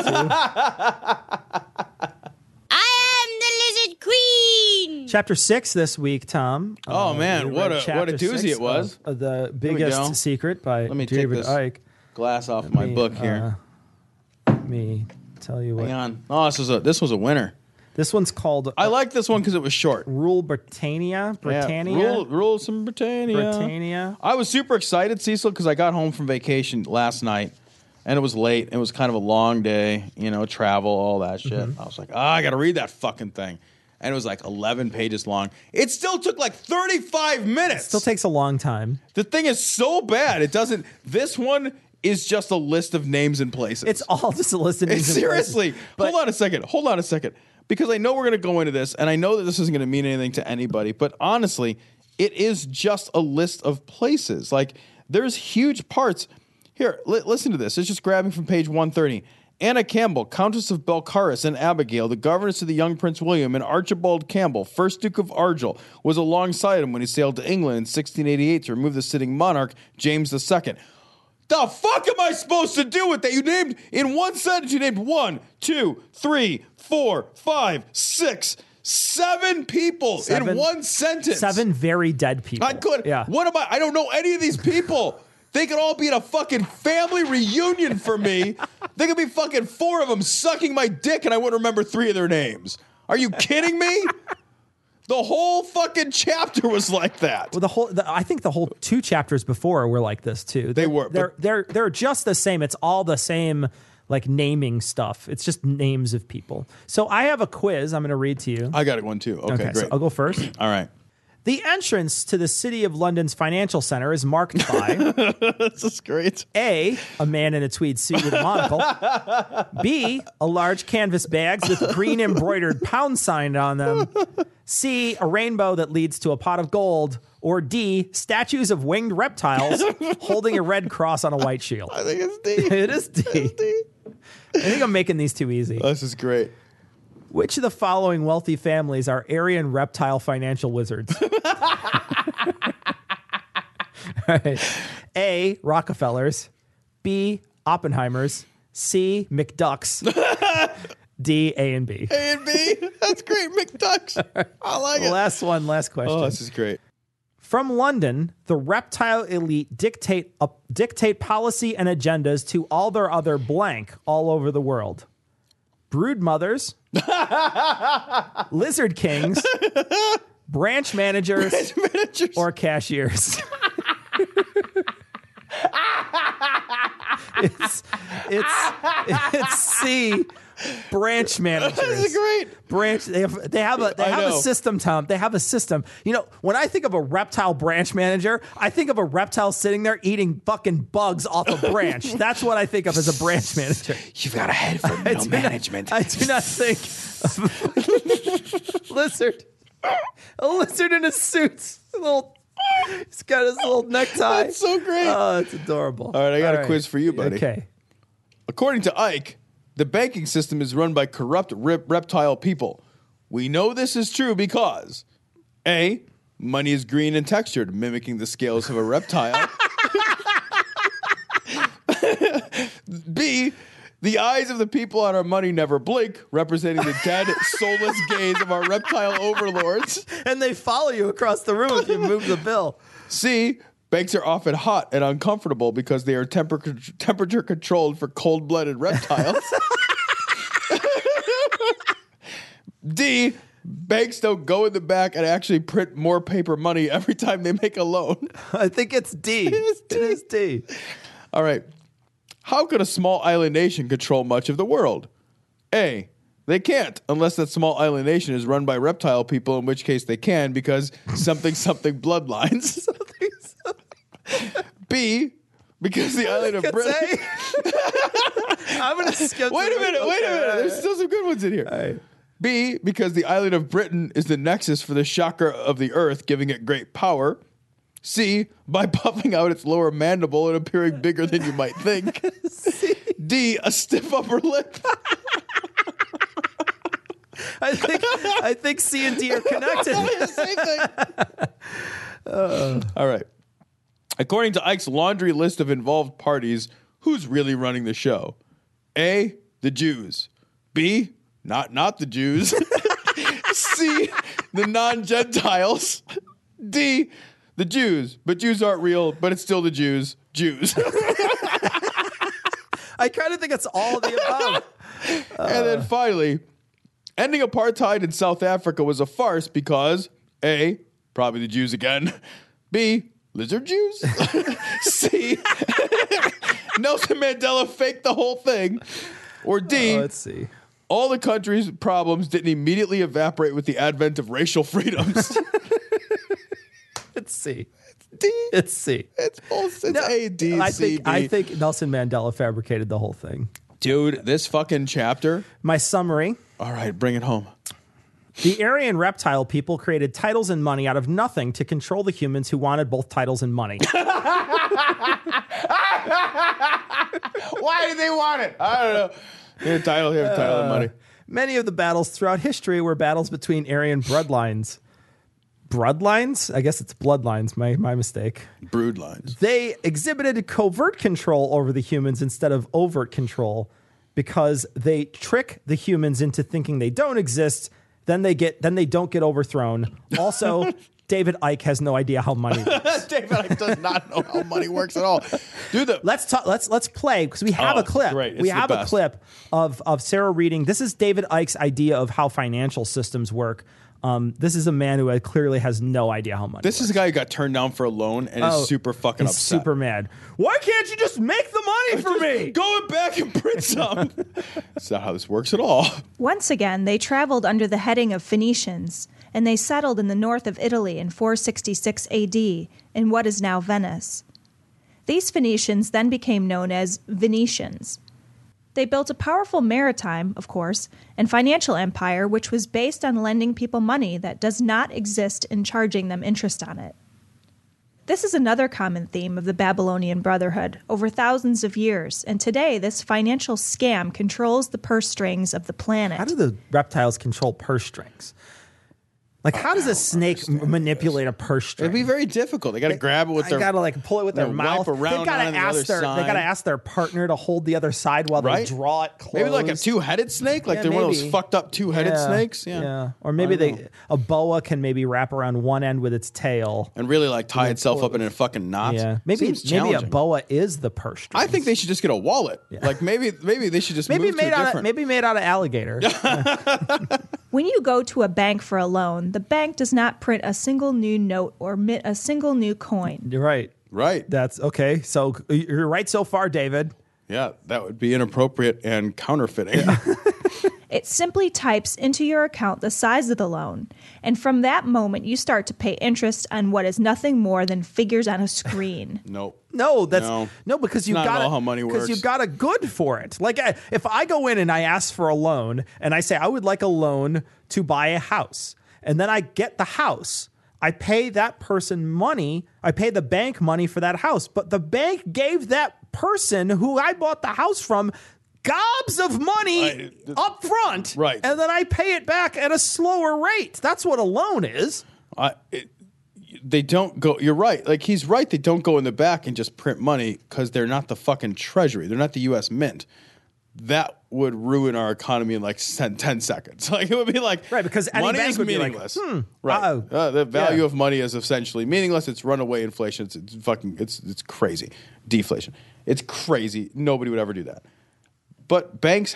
I am the Lizard Queen. Chapter six this week, Tom. Oh, man, we what read a- what a chapter doozy six it was. Of, of the we go. Biggest Secret by Let me take David this Icke. glass off my me, book here. Uh, let me tell you what. Hang on. Oh, this was a this was a winner. This one's called I like this one because it was short. Rule Britannia. Britannia. Yeah, rule, rule some Britannia. Britannia. I was super excited, Cecil, because I got home from vacation last night, and it was late. It was kind of a long day, you know, travel, all that shit. Mm-hmm. I was like, oh, I got to read that fucking thing. And it was like eleven pages long. It still took like thirty-five minutes. Still takes a long time. The thing is so bad. It doesn't. This one is just a list of names and places. It's all just a list of names. It's and places. seriously. But- hold on a second. Hold on a second. Because I know we're going to go into this, and I know that this isn't going to mean anything to anybody, but honestly, it is just a list of places. Like, there's huge parts. Here, li- listen to this. It's just grabbing from page one thirty. Anna Campbell, Countess of Belcaris, and Abigail, the governess of the young Prince William, and Archibald Campbell, first Duke of Argyll, was alongside him when he sailed to England in sixteen eighty-eight to remove the sitting monarch, James the Second. The fuck am I supposed to do with that? You named, in one sentence, you named one, two, three, four, five, six, seven people Seven- in one sentence. Seven very dead people. I could. Yeah. What am I? I don't know any of these people. They could all be at a fucking family reunion for me. They could be fucking four of them sucking my dick, and I wouldn't remember three of their names. Are you kidding me? The whole fucking chapter was like that. Well, the whole, the, I think the whole two chapters before were like this too. They were, They're but- they're they're just the same. It's all the same, like naming stuff. It's just names of people. So I have a quiz. I'm going to read to you. I got one too. Okay, so great. I'll go first. All right. The entrance to the City of London's financial center is marked by This is great. A, a man in a tweed suit with a monocle. B, a large canvas bags with green embroidered pound sign on them. C, a rainbow that leads to a pot of gold. Or D, statues of winged reptiles holding a red cross on a white shield. I think it's D. It is D. It's D. I think I'm making these too easy. This is great. Which of the following wealthy families are Aryan reptile financial wizards? All right. A, Rockefellers. B, Oppenheimers. C, McDucks. D, A and B. A and B. That's great. McDucks. I like it. Last one, last question. Oh, this is great. From London, the reptile elite dictate uh, dictate policy and agendas to all their other blank all over the world. Brood mothers, lizard kings, branch managers, Branch managers. or cashiers. it's it's it's C. Branch managers. That's great. Branch. They have. They have a. They I have a know. system, Tom. They have a system. You know, when I think of a reptile branch manager, I think of a reptile sitting there eating fucking bugs off a branch. That's what I think of as a branch manager. You've got a head for I middle do not- management. I do not think of lizard. A lizard in a suit. A little. He's got his little necktie. That's so great. Oh, it's adorable. All right, I got a All quiz for you, buddy. Okay. According to Ike, the banking system is run by corrupt rep- reptile people. We know this is true because A, money is green and textured, mimicking the scales of a reptile. B, the eyes of the people on our money never blink, representing the dead, soulless gaze of our reptile overlords. And they follow you across the room if you move the bill. C, banks are often hot and uncomfortable because they are temper- temperature controlled for cold-blooded reptiles. D, banks don't go in the back and actually print more paper money every time they make a loan. I think it's D. It is D. It is D. All right. How could a small island nation control much of the world? A, they can't unless that small island nation is run by reptile people, in which case they can because something something bloodlines. Something, something. B, because the island of It's Britain. A. I'm going to skip. Wait a minute, wait a minute. There's still some good ones in here. Right. B, because the island of Britain is the nexus for the chakra of the earth, giving it great power. C, by puffing out its lower mandible and appearing bigger than you might think. D, a stiff upper lip. I think I think C and D are connected. Same thing. Uh, All right. According to Ike's laundry list of involved parties, who's really running the show? A, the Jews. B, not not the Jews. C, the non-Gentiles. D, the Jews. But Jews aren't real, but it's still the Jews. Jews. I kind of think it's all of the above. And then finally, ending apartheid in South Africa was a farce because A, probably the Jews again. B, lizard Jews. C, Nelson Mandela faked the whole thing. Or D, Oh, let's see. all the country's problems didn't immediately evaporate with the advent of racial freedoms. It's C. D. It's C. It's both. It's A, D, I C, think D. I think Nelson Mandela fabricated the whole thing. Dude, this fucking chapter. My summary. All right, bring it home. The Aryan reptile people created titles and money out of nothing to control the humans who wanted both titles and money. Why did they want it? I don't know. Here, title, here, title, and money. Many of the battles throughout history were battles between Aryan bloodlines. Bloodlines? I guess it's bloodlines. My my mistake. Brood lines. They exhibited covert control over the humans instead of overt control because they trick the humans into thinking they don't exist. Then they get then they don't get overthrown. Also, David Icke has no idea how money works. David Icke does not know how money works at all. Dude, the Let's talk. Let's let's play because we have Oh, a clip. great. It's We the have a best. clip of of Sarah reading. This is David Icke's idea of how financial systems work. Um, this is a man who clearly has no idea how money. This works. is a guy who got turned down for a loan and Oh, is super fucking He's upset. super mad. Why can't you just make the money for me? Going back and print some. That's not how this works at all. Once again, they traveled under the heading of Phoenicians, and they settled in the north of Italy in four sixty-six A D in what is now Venice. These Phoenicians then became known as Venetians. They built a powerful maritime, of course, and financial empire which was based on lending people money that does not exist in charging them interest on it. This is another common theme of the Babylonian Brotherhood over thousands of years, and today this financial scam controls the purse strings of the planet. How do the reptiles control purse strings? Like, how does a snake m- manipulate a purse string? It'd be very difficult. They got to grab it with I their. gotta like pull it with their wipe mouth. around They've gotta on the ask other their side. they gotta ask their partner to hold the other side while Right? they draw it close. Maybe like a two-headed snake, like Yeah, they're one of those maybe. fucked up two-headed Yeah, snakes. Yeah. Or maybe I don't they know. a boa can maybe wrap around one end with its tail. and really like tie then itself pull up in a fucking knot. Yeah, maybe Seems maybe a challenging. boa is the purse string. I think they should just get a wallet. Like maybe maybe they should just maybe move to made a out of different. maybe made out of alligator. When you go to a bank for a loan, the bank does not print a single new note or mint a single new coin. You're right. Right. That's okay. So you're right so far, David. Yeah, that would be inappropriate and counterfeiting. It simply types into your account the size of the loan, and from that moment you start to pay interest on what is nothing more than figures on a screen. Nope. No, that's No. no, because you Not at got all how money because you works. got a good for it. Like I, if I go in and I ask for a loan and I say I would like a loan to buy a house, and then I get the house, I pay that person money. I pay the bank money for that house, but the bank gave that person who I bought the house from gobs of money Right. up front, Right. and then I pay it back at a slower rate. That's what a loan is. I, it, they don't go. You're right. Like he's right. They don't go in the back and just print money because they're not the fucking treasury. They're not the U S Mint. That would ruin our economy in like ten, ten seconds. Like it would be like Right, because any money bank is would be like, meaningless. hmm, right. uh-oh. Uh, the value Yeah. of money is essentially meaningless. It's runaway inflation. It's, it's fucking. It's it's crazy. Deflation. It's crazy. Nobody would ever do that. But banks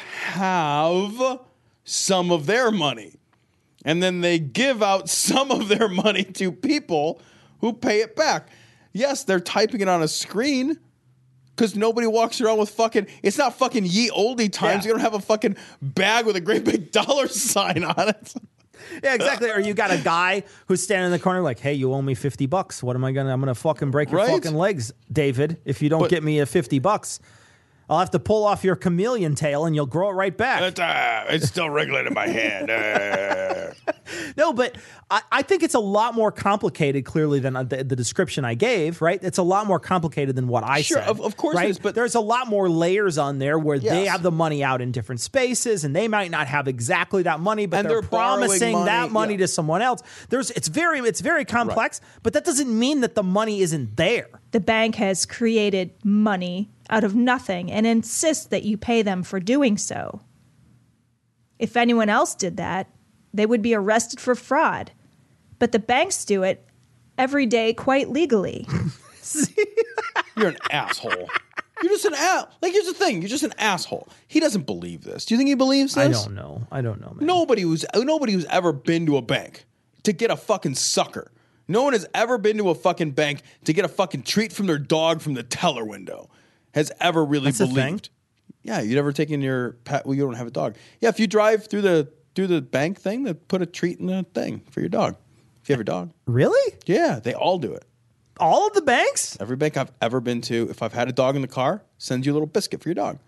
have some of their money. And then they give out some of their money to people who pay it back. Yes, they're typing it on a screen because nobody walks around with fucking, it's not fucking ye olde times. Yeah. You don't have a fucking bag with a great big dollar sign on it. Yeah, exactly. Or you got a guy who's standing in the corner like, hey, you owe me fifty bucks. What am I going to, I'm going to fucking break your Right? fucking legs, David, if you don't But- get me a fifty bucks. I'll have to pull off your chameleon tail and you'll grow it right back. It's, uh, it's still wriggling in my hand. Uh. No, but I, I think it's a lot more complicated, clearly, than the, the description I gave, right? It's a lot more complicated than what I Sure, said. of- of course it right? is, but- there's a lot more layers on there where they Yes. have the money out in different spaces and they might not have exactly that money, but And they're, they're borrowing promising money, that money yeah. to someone else. There's it's very it's very complex, but that doesn't mean that the money isn't there. The bank has created money out of nothing and insists that you pay them for doing so. If anyone else did that, they would be arrested for fraud. But the banks do it every day quite legally. You're an asshole. You're just an ass. Like, here's the thing. You're just an asshole. He doesn't believe this. Do you think he believes this? I don't know. I don't know, man. Nobody who's nobody who's ever been to a bank to get a fucking sucker. No one has ever been to a fucking bank to get a fucking treat from their dog from the teller window. Has ever really That's a believed. thing? Yeah, you never taken your pet. Well, you don't have a dog. Yeah, if you drive through the through the bank thing, they put a treat in the thing for your dog. If you have a dog. Really? Yeah, they all do it. All of the banks? Every bank I've ever been to, if I've had a dog in the car, sends you a little biscuit for your dog.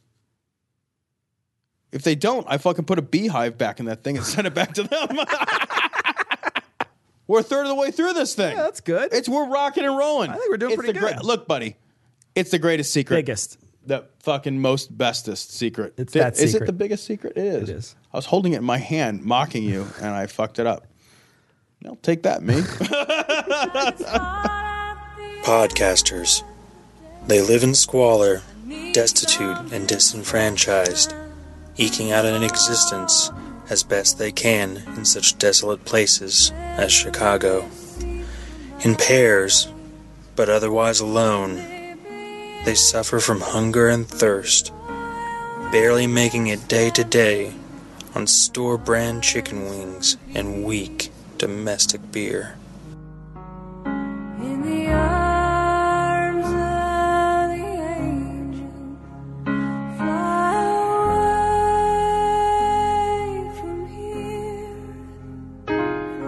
If they don't, I fucking put a beehive back in that thing and send it back to them. We're a third of the way through this thing. Yeah, that's good. It's we're rocking and rolling. I think we're doing It's pretty the good. Look, buddy, it's the greatest secret. Biggest. The fucking most bestest secret. It's Th- that Is it secret. the biggest secret? It is. It is. I was holding it in my hand, mocking you, and I fucked it up. No, take that, me. Podcasters. They live in squalor, destitute and disenfranchised, eking out an existence as best they can in such desolate places as Chicago. In pairs, but otherwise alone, they suffer from hunger and thirst, barely making it day to day on store-brand chicken wings and weak domestic beer. In the arms of the angel, fly away from here,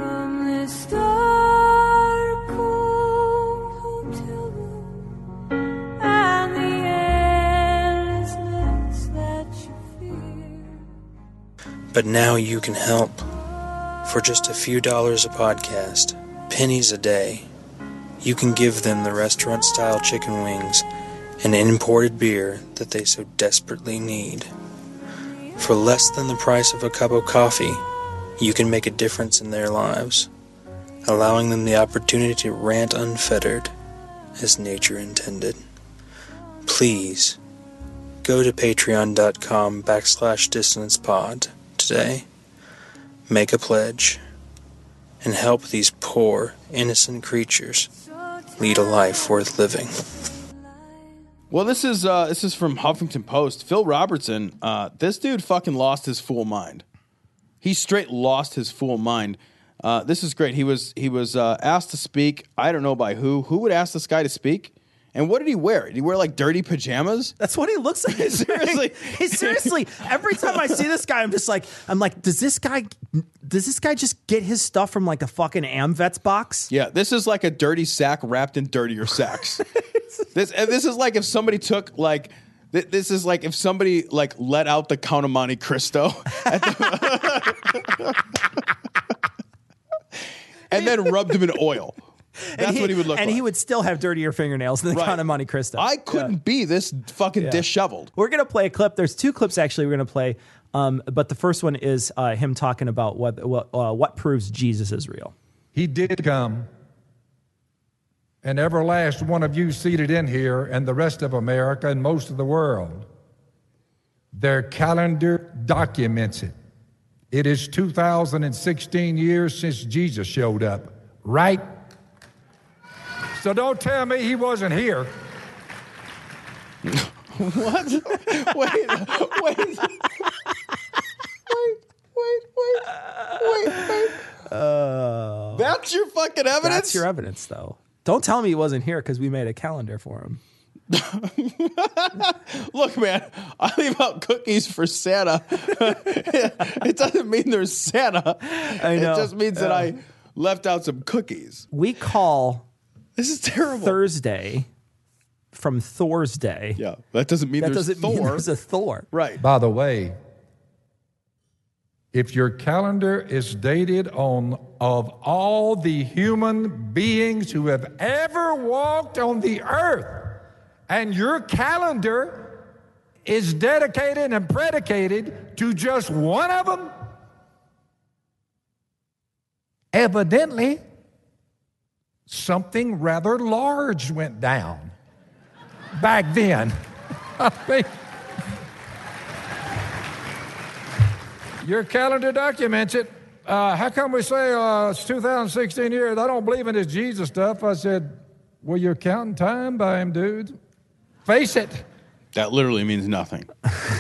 But now you can help. For just a few dollars a podcast, pennies a day, you can give them the restaurant-style chicken wings and imported beer that they so desperately need. For less than the price of a cup of coffee, you can make a difference in their lives, allowing them the opportunity to rant unfettered, as nature intended. Please, go to patreon.com backslash dissonancepod today, make a pledge, and help these poor, innocent creatures lead a life worth living. Well, this is uh, this is from Huffington Post. Phil Robertson, uh, this dude fucking lost his fool mind. He straight lost his fool mind. Uh, this is great. He was he was uh, asked to speak. I don't know by who. Who would ask this guy to speak? And what did he wear? Did he wear like dirty pajamas? That's what he looks like. Seriously, seriously. Every time I see this guy, I'm just like, I'm like, does this guy, does this guy just get his stuff from like a fucking AmVets box? Yeah, this is like a dirty sack wrapped in dirtier sacks. this and this is like if somebody took like. th- This is like if somebody like let out the Count of Monte Cristo at the and then rubbed him in oil. That's he, what he would look and like. And he would still have dirtier fingernails than the Right. Count of Monte Cristo. I couldn't Yeah. be this fucking Yeah. disheveled. We're going to play a clip. There's two clips actually we're going to play. Um, but the first one is uh, him talking about what what, uh, what proves Jesus is real. He did come, and every last one of you seated in here and the rest of America and most of the world, their calendar documents it. It is two thousand sixteen years since Jesus showed up, right? So don't tell me he wasn't here. What? wait, wait, wait, wait, wait, wait, wait. Uh, That's your fucking evidence? That's your evidence, though. Don't tell me he wasn't here because we made a calendar for him. Look, man, I leave out cookies for Santa. It doesn't mean there's Santa. I know. It just means that Yeah. I left out some cookies. We call this is terrible. Thursday from Thor's Day. Yeah, that doesn't mean that there's doesn't Thor. mean there's a Thor. Right. By the way, if your calendar is dated on of all the human beings who have ever walked on the earth, and your calendar is dedicated and predicated to just one of them, evidently something rather large went down back then. I mean, your calendar documents it. Uh, how come we say uh, it's two thousand sixteen years? I don't believe in this Jesus stuff. I said, well, you're counting time by him, dude. Face it. That literally means nothing.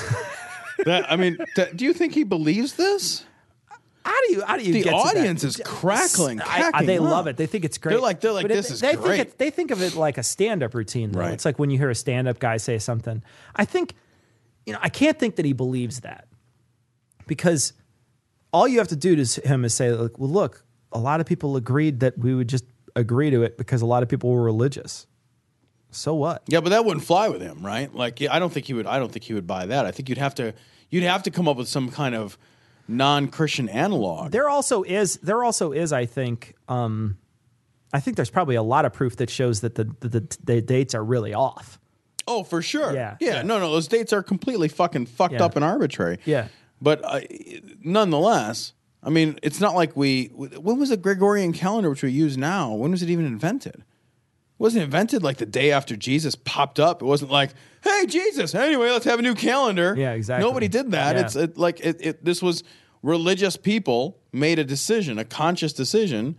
that I mean, th- do you think he believes this? How do you? How do you? The get to that? audience is crackling, I- I- cracking they up. love it. They think it's great. They're like, they're like, But it- this is they great. Think it, they think of it like a stand-up routine. Though. Right. It's like when you hear a stand-up guy say something. I think, you know, I can't think that he believes that because all you have to do to him is say, like, well, look, a lot of people agreed that we would just agree to it because a lot of people were religious. So what? Yeah, but that wouldn't fly with him, right? Like, yeah, I don't think he would. I don't think he would buy that. I think you'd have to. You'd have to come up with some kind of non-Christian analog. There also is. There also is. I think. Um, I think there's probably a lot of proof that shows that the the, the, the dates are really off. Oh, for sure. Yeah, yeah. yeah. No, no. Those dates are completely fucking fucked Yeah. up and arbitrary. Yeah. But uh, nonetheless, I mean, it's not like we. When was the Gregorian calendar, which we use now? When was it even invented? It wasn't invented like the day after Jesus popped up. It wasn't like, hey, Jesus, anyway, let's have a new calendar. Yeah, exactly. Nobody did that. Yeah. It's it, like it, it. This was religious people made a decision, a conscious decision,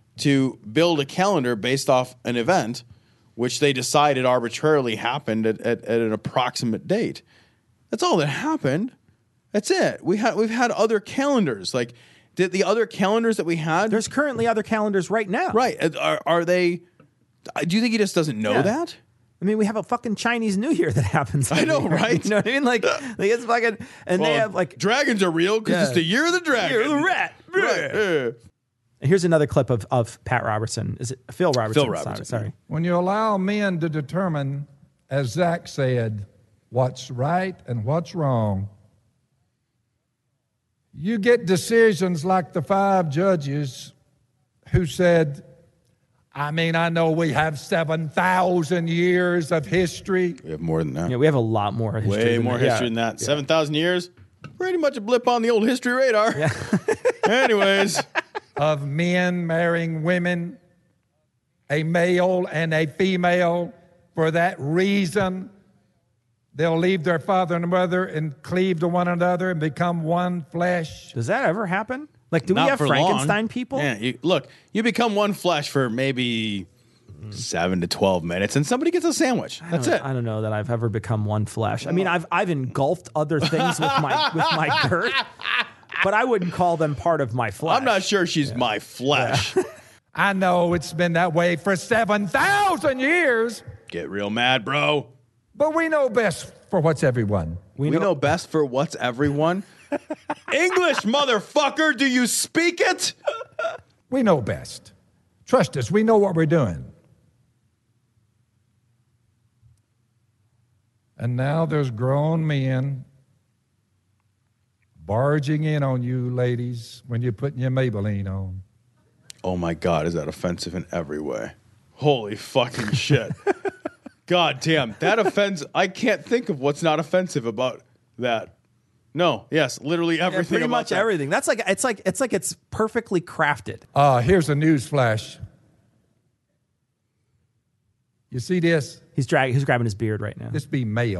to build a calendar based off an event, which they decided arbitrarily happened at, at, at an approximate date. That's all that happened. That's it. We had we've had other calendars. Like, did the other calendars that we had? There's currently other calendars right now. Right. Are, are they? Do you think he just doesn't know Yeah. that? I mean, we have a fucking Chinese New Year that happens. I know, every year. right? You know what I mean? Like, like it's fucking, and they Well, have like dragons are real because Yeah. it's the year of the dragon. Year of the rat. Right. Yeah. Here's another clip of, of Pat Robertson. Is it Phil Robertson? Phil Robertson, Sorry. sorry. When you allow men to determine, as Zach said, what's right and what's wrong, You get decisions like the five judges who said, I mean, I know we have seven thousand years of history. We have more than that. Yeah, we have a lot more history. Way than more that. history Yeah. than that. Yeah. seven thousand years? Pretty much a blip on the old history radar. Yeah. Anyways. Of men marrying women, a male and a female. For that reason, they'll leave their father and mother and cleave to one another and become one flesh. Does that ever happen? Like, do Not we have for Frankenstein long. people? Yeah, you, look, you become one flesh for maybe seven to twelve minutes, and somebody gets a sandwich. I That's don't- it. I don't know that I've ever become one flesh. I mean, I've I've engulfed other things with my with my girth, but I wouldn't call them part of my flesh. I'm not sure she's my flesh. I know it's been that way for seven thousand years, Get real mad, bro. but we know best for what's everyone. We, know, best for what's everyone. English, motherfucker, do you speak it? We know best. Trust us, we know what we're doing. And now there's grown men barging in on you, ladies, when you're putting your Maybelline on. Oh my God, is that offensive in every way? Holy fucking shit. God damn, that offends. I can't think of what's not offensive about that. No, yes, literally Yeah, everything pretty about much that. everything. That's like it's like it's like it's perfectly crafted. Uh, here's a news flash. You see this? He's dragging. He's grabbing his beard right now. This be male.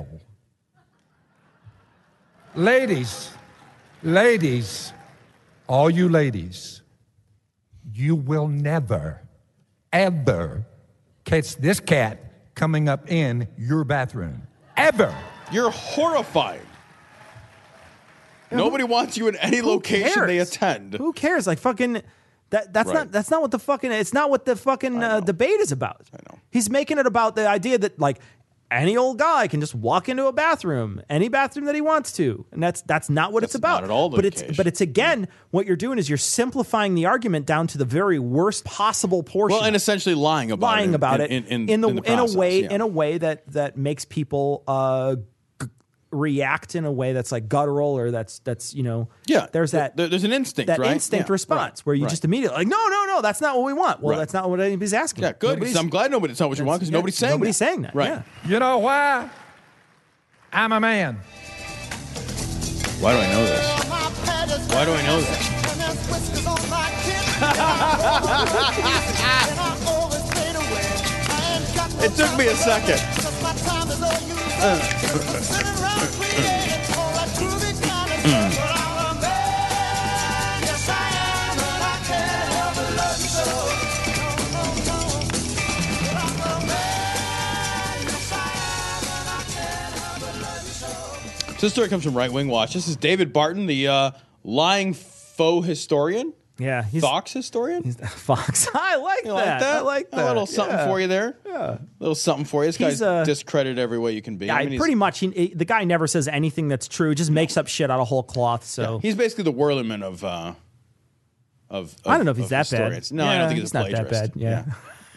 Ladies, ladies, all you ladies, you will never, ever catch this cat coming up in your bathroom. Ever. You're horrified. Nobody wants you in any Who location they cares? attend. Who cares? Like fucking. That that's Right. not that's not what the fucking it's not what the fucking uh, debate is about. I know. He's making it about the idea that like any old guy can just walk into a bathroom, any bathroom that he wants to, and that's that's not what That's it's about. not at all the but it's case. but it's again what you're doing is you're simplifying the argument down to the very worst possible portion. Well, and essentially lying about lying it. about in, it in, in, the in, the in a process, way yeah. in a way that that makes people uh, g- react in a way that's like guttural or that's that's you know Yeah, there's th- that there- there's an instinct, that right? instinct Yeah, response right, where you right. just immediately like no no no that's not what we want. Well, Right. that's not what anybody's asking. Yeah, good. Nobody's- 'cause I'm glad nobody. It's not what you want because yeah, nobody's saying nobody's that. saying that. Right. Yeah. You know why? I'm a man. Why do I know this? Why do I know this? It took me a second. So this story comes from Right Wing Watch. This is David Barton, the uh, lying faux historian. Yeah, he's Fox historian? He's Fox. I like You that. like that? I like that. A little something Yeah. for you there. Yeah. A little something for you. This He's, guy's uh, discredited every way you can be. Yeah, I mean, he's- pretty much. He, he- the guy never says anything that's true. Just makes up shit out of whole cloth. So He's basically the Whirlman of, uh, of, of. I don't know if he's of that bad. historians. No, I Yeah, don't think he's, a not that plagiarist. bad. Yeah.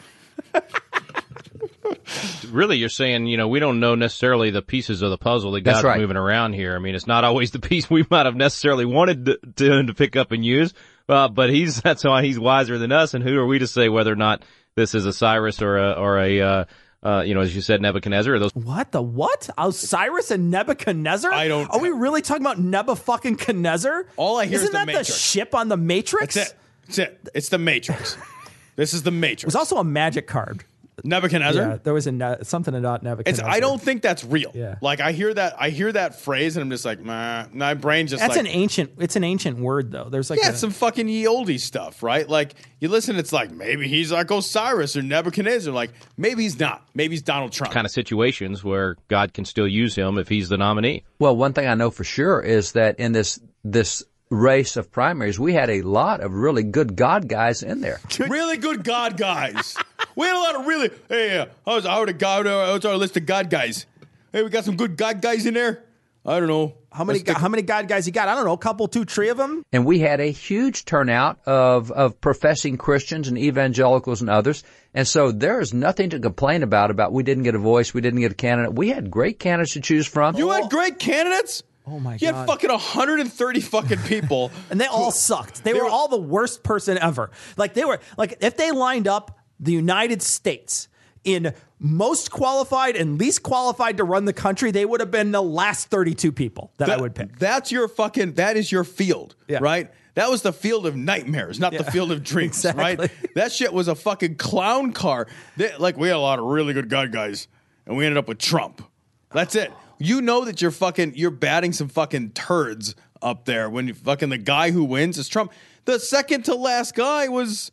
Really, you're saying, you know, we don't know necessarily the pieces of the puzzle that That's got right. moving around here. I mean, it's not always the piece we might have necessarily wanted to, to, to pick up and use, uh, but he's, that's why he's wiser than us, and who are we to say whether or not this is a Cyrus or a, or a, uh, uh, you know, as you said, Nebuchadnezzar, or those. What the what? Osiris and Nebuchadnezzar? I don't- Are we really talking about Nebu fucking Knezzar? All I hear is Isn't the that Matrix. the ship on the Matrix? That's it. That's it. It's the Matrix. This is the Matrix. There's also a magic card. Nebuchadnezzar. Yeah, there was a ne- something about Nebuchadnezzar. It's, I don't think that's real. Yeah. Like I hear that, I hear that phrase, and I'm just like, nah. My brain just That's like, an ancient. It's an ancient word though. There's like yeah, a, it's some fucking ye olde stuff, right? Like you listen, it's like maybe he's like Osiris or Nebuchadnezzar. Like maybe he's not. Maybe he's Donald Trump. Kind of situations where God can still use him if he's the nominee. Well, one thing I know for sure is that in this this race of primaries, we had a lot of really good God guys in there. Really good God guys. We had a lot of really. Hey, uh, how's how the God? Uh, what's our list of God guys? Hey, we got some good God guys in there. I don't know how many. How many God guys you got? I don't know. A couple, two, three of them. And we had a huge turnout of, of professing Christians and evangelicals and others. And so there is nothing to complain about, about we didn't get a voice, we didn't get a candidate. We had great candidates to choose from. You had great candidates. Oh my You god! had fucking one hundred thirty fucking people, and they all sucked. They, They were, were- all the worst person ever. Like they were like if they lined up the United States in most qualified and least qualified to run the country, they would have been the last thirty-two people that, I would pick. That's your fucking. That is your field, right? That was the field of nightmares, not the Yeah. field of dreams, Exactly. right? That shit was a fucking clown car. They, like we had a lot of really good guy guys, and we ended up with Trump. That's it. You know that you're fucking. You're batting some fucking turds up there when you fucking the guy who wins is Trump. The second to last guy was.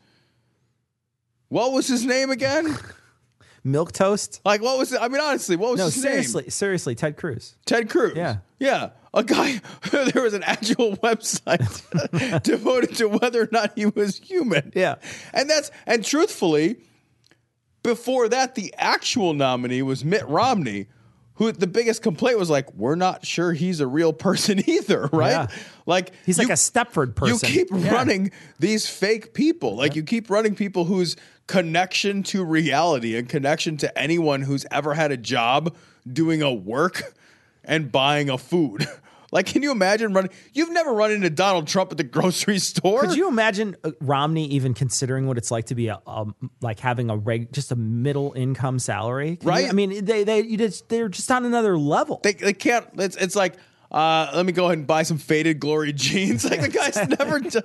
What was his name again? Milk toast. Like what was it? I mean, honestly, what was No, his seriously, name? seriously, Ted Cruz. Ted Cruz. Yeah. Yeah. A guy, there was an actual website devoted to whether or not he was human. Yeah. And that's, and truthfully, before that, the actual nominee was Mitt Romney, who the biggest complaint was like, we're not sure he's a real person either, right? Yeah. Like He's like a Stepford person. You keep Yeah. running these fake people. Like you keep running people whose connection to reality and connection to anyone who's ever had a job doing a work and buying a food. Like, can you imagine running? You've never run into Donald Trump at the grocery store. Could you imagine uh, Romney even considering what it's like to be a um, like having a reg, just a middle income salary? Can you- Right. I mean, they they you just they're just on another level. They, they can't. It's, it's like, uh, let me go ahead and buy some faded glory jeans. Like the guy's never done.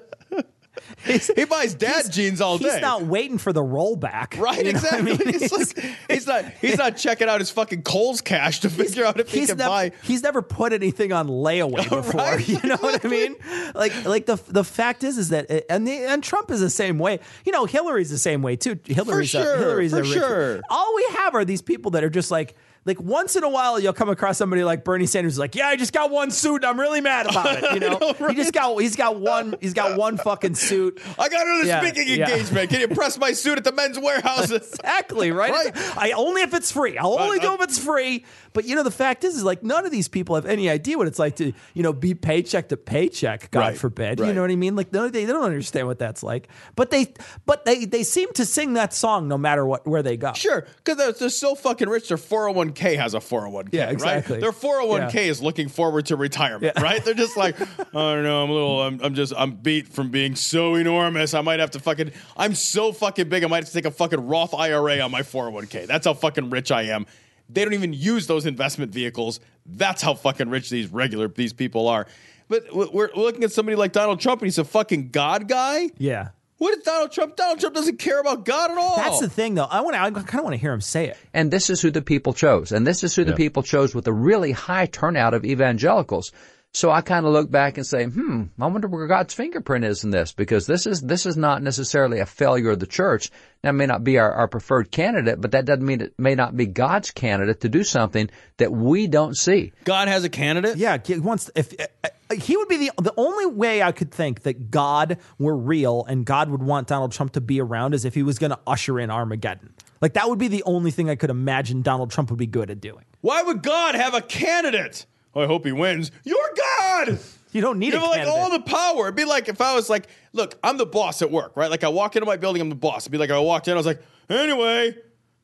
He buys dad jeans all day. He's not waiting for the rollback. Right, You know what I exactly. mean? He's, like, he's not. He's not checking out his fucking Kohl's cash to figure out if he He's can never, buy. he's never put anything on layaway before. Right, You know what I mean? Like, like the the fact is, is that and the, and Trump is the same way. You know, Hillary's the same way too. Hillary's sure, a, Hillary's for a rich, sure. All we have are these people that are just like. Like once in a while, you'll come across somebody like Bernie Sanders, who's like, "Yeah, I just got one suit, and I'm really mad about it." You know, know, right? he just got he's got one he's got one fucking suit. I got another Yeah, speaking yeah. engagement. Can you press my suit at the men's warehouse? Exactly, right? Right. It's- I only if it's free. I'll only Uh, go if it's free. But you know, the fact is, is like none of these people have any idea what it's like to, you know, be paycheck to paycheck. God Right, forbid. right. You know what I mean? Like no, they, they don't understand what that's like. But they, but they, they seem to sing that song no matter what where they go. Sure, because they're, they're so fucking rich. Their four oh one k has a four oh one k. Yeah, exactly. Right? Their four oh one k is looking forward to retirement. Yeah. Right? They're just like, I don't know. I'm a little. I'm, I'm just. I'm beat from being so enormous. I might have to fucking. I'm so fucking big. I might have to take a fucking Roth I R A on my four oh one k. That's how fucking rich I am. They don't even use those investment vehicles. That's how fucking rich these regular these people are. But we're looking at somebody like Donald Trump, and he's a fucking God guy. Yeah. What is Donald Trump? Donald Trump doesn't care about God at all. That's the thing, though. I want to. I kind of want to hear him say it. And this is who the people chose. And this is who the people chose with a really high turnout of evangelicals. So I kind of look back and say, hmm, I wonder where God's fingerprint is in this, because this is this is not necessarily a failure of the church. Now, it may not be our, our preferred candidate, but that doesn't mean it may not be God's candidate to do something that we don't see. God has a candidate? Yeah, he wants if uh, he would be the the only way I could think that God were real and God would want Donald Trump to be around is if he was going to usher in Armageddon. Like that would be the only thing I could imagine Donald Trump would be good at doing. Why would God have a candidate? Oh, I hope he wins. You're God. You don't need you a have like candidate. all the power. It'd be like if I was like, look, I'm the boss at work, right? Like I walk into my building, I'm the boss. It'd be like I walked in, I was like, anyway,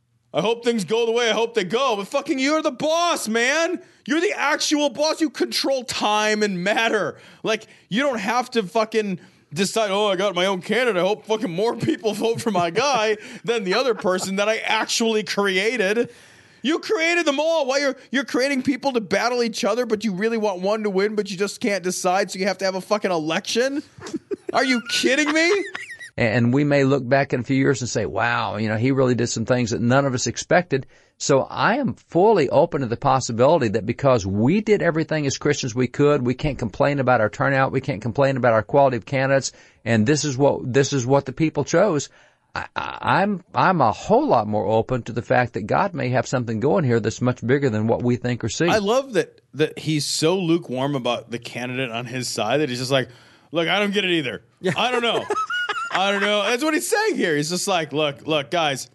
I hope things go the way I hope they go. But fucking you're the boss, man. You're the actual boss. You control time and matter. Like you don't have to fucking decide, oh, I got my own candidate. I hope fucking more people vote for my guy than the other person that I actually created. You created them all. Why you're you're creating people to battle each other, but you really want one to win, but you just can't decide, so you have to have a fucking election? Are you kidding me? And we may look back in a few years and say, wow, you know, he really did some things that none of us expected. So I am fully open to the possibility that because we did everything as Christians we could, we can't complain about our turnout, we can't complain about our quality of candidates, and this is what this is what the people chose. I, I'm I'm a whole lot more open to the fact that God may have something going here that's much bigger than what we think or see. I love that that he's so lukewarm about the candidate on his side that he's just like, look, I don't get it either. I don't know. I don't know. That's what he's saying here. He's just like, look, look, guys,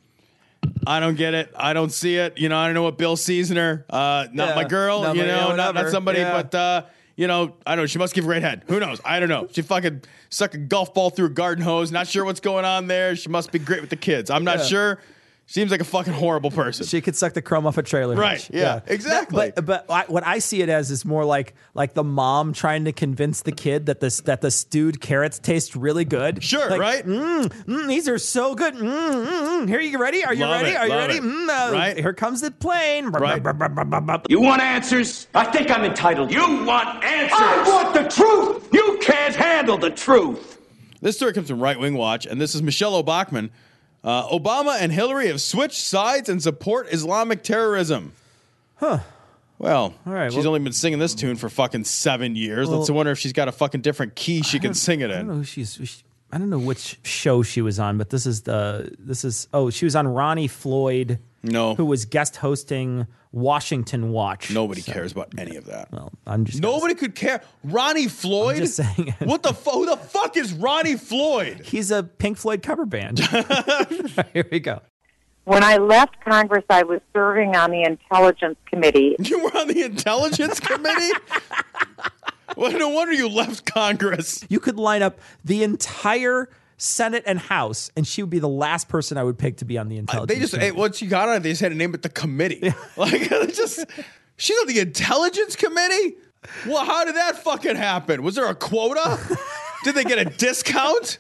I don't get it. I don't see it. You know, I don't know what Bill sees in her. Uh, not Yeah. my girl, Not you my- yeah, know, not, not whatever. somebody, Yeah. but, uh, you know, I don't know. She must give great head. Who knows? I don't know. She fucking suck a golf ball through a garden hose. Not sure what's going on there. She must be great with the kids. I'm not Yeah. sure. Seems like a fucking horrible person. She could suck the chrome off a trailer. Right, hitch. yeah, exactly. But, but I, what I see it as is more like like the mom trying to convince the kid that this that the stewed carrots taste really good. Sure, Like, right? Mm, mm, these are so good. Mm, mm, mm. Here, you ready? Are you Love ready? it, Are you love ready? it. Mm, uh, Right. Here comes the plane. Right. You want answers? I think I'm entitled. You want answers? I want the truth. You can't handle the truth. This story comes from Right Wing Watch, and this is Michelle Obachman. Uh, Obama and Hillary have switched sides and support Islamic terrorism. Huh. Well, All right, she's well- only been singing this tune for fucking seven years. Well- Let's wonder if she's got a fucking different key she can sing it I don't in. know who she's. She, I don't know which show she was on, but this is the this is oh she was on Ronnie Floyd. No, who was guest hosting Washington Watch. Nobody cares about any of that. Well, I'm just Nobody could care. Ronnie Floyd? I'm just saying. What the fuck? Who the fuck is Ronnie Floyd? He's a Pink Floyd cover band. Here we go. When I left Congress, I was serving on the Intelligence Committee. You were on the Intelligence Committee? Well, no wonder you left Congress. You could line up the entire Senate and House, and she would be the last person I would pick to be on the Uh, Intelligence they just, hey, Committee. once you got on it, they just had to name it the committee. Like, it's just, she's on the Intelligence Committee? Well, how did that fucking happen? Was there a quota? Did they get a discount?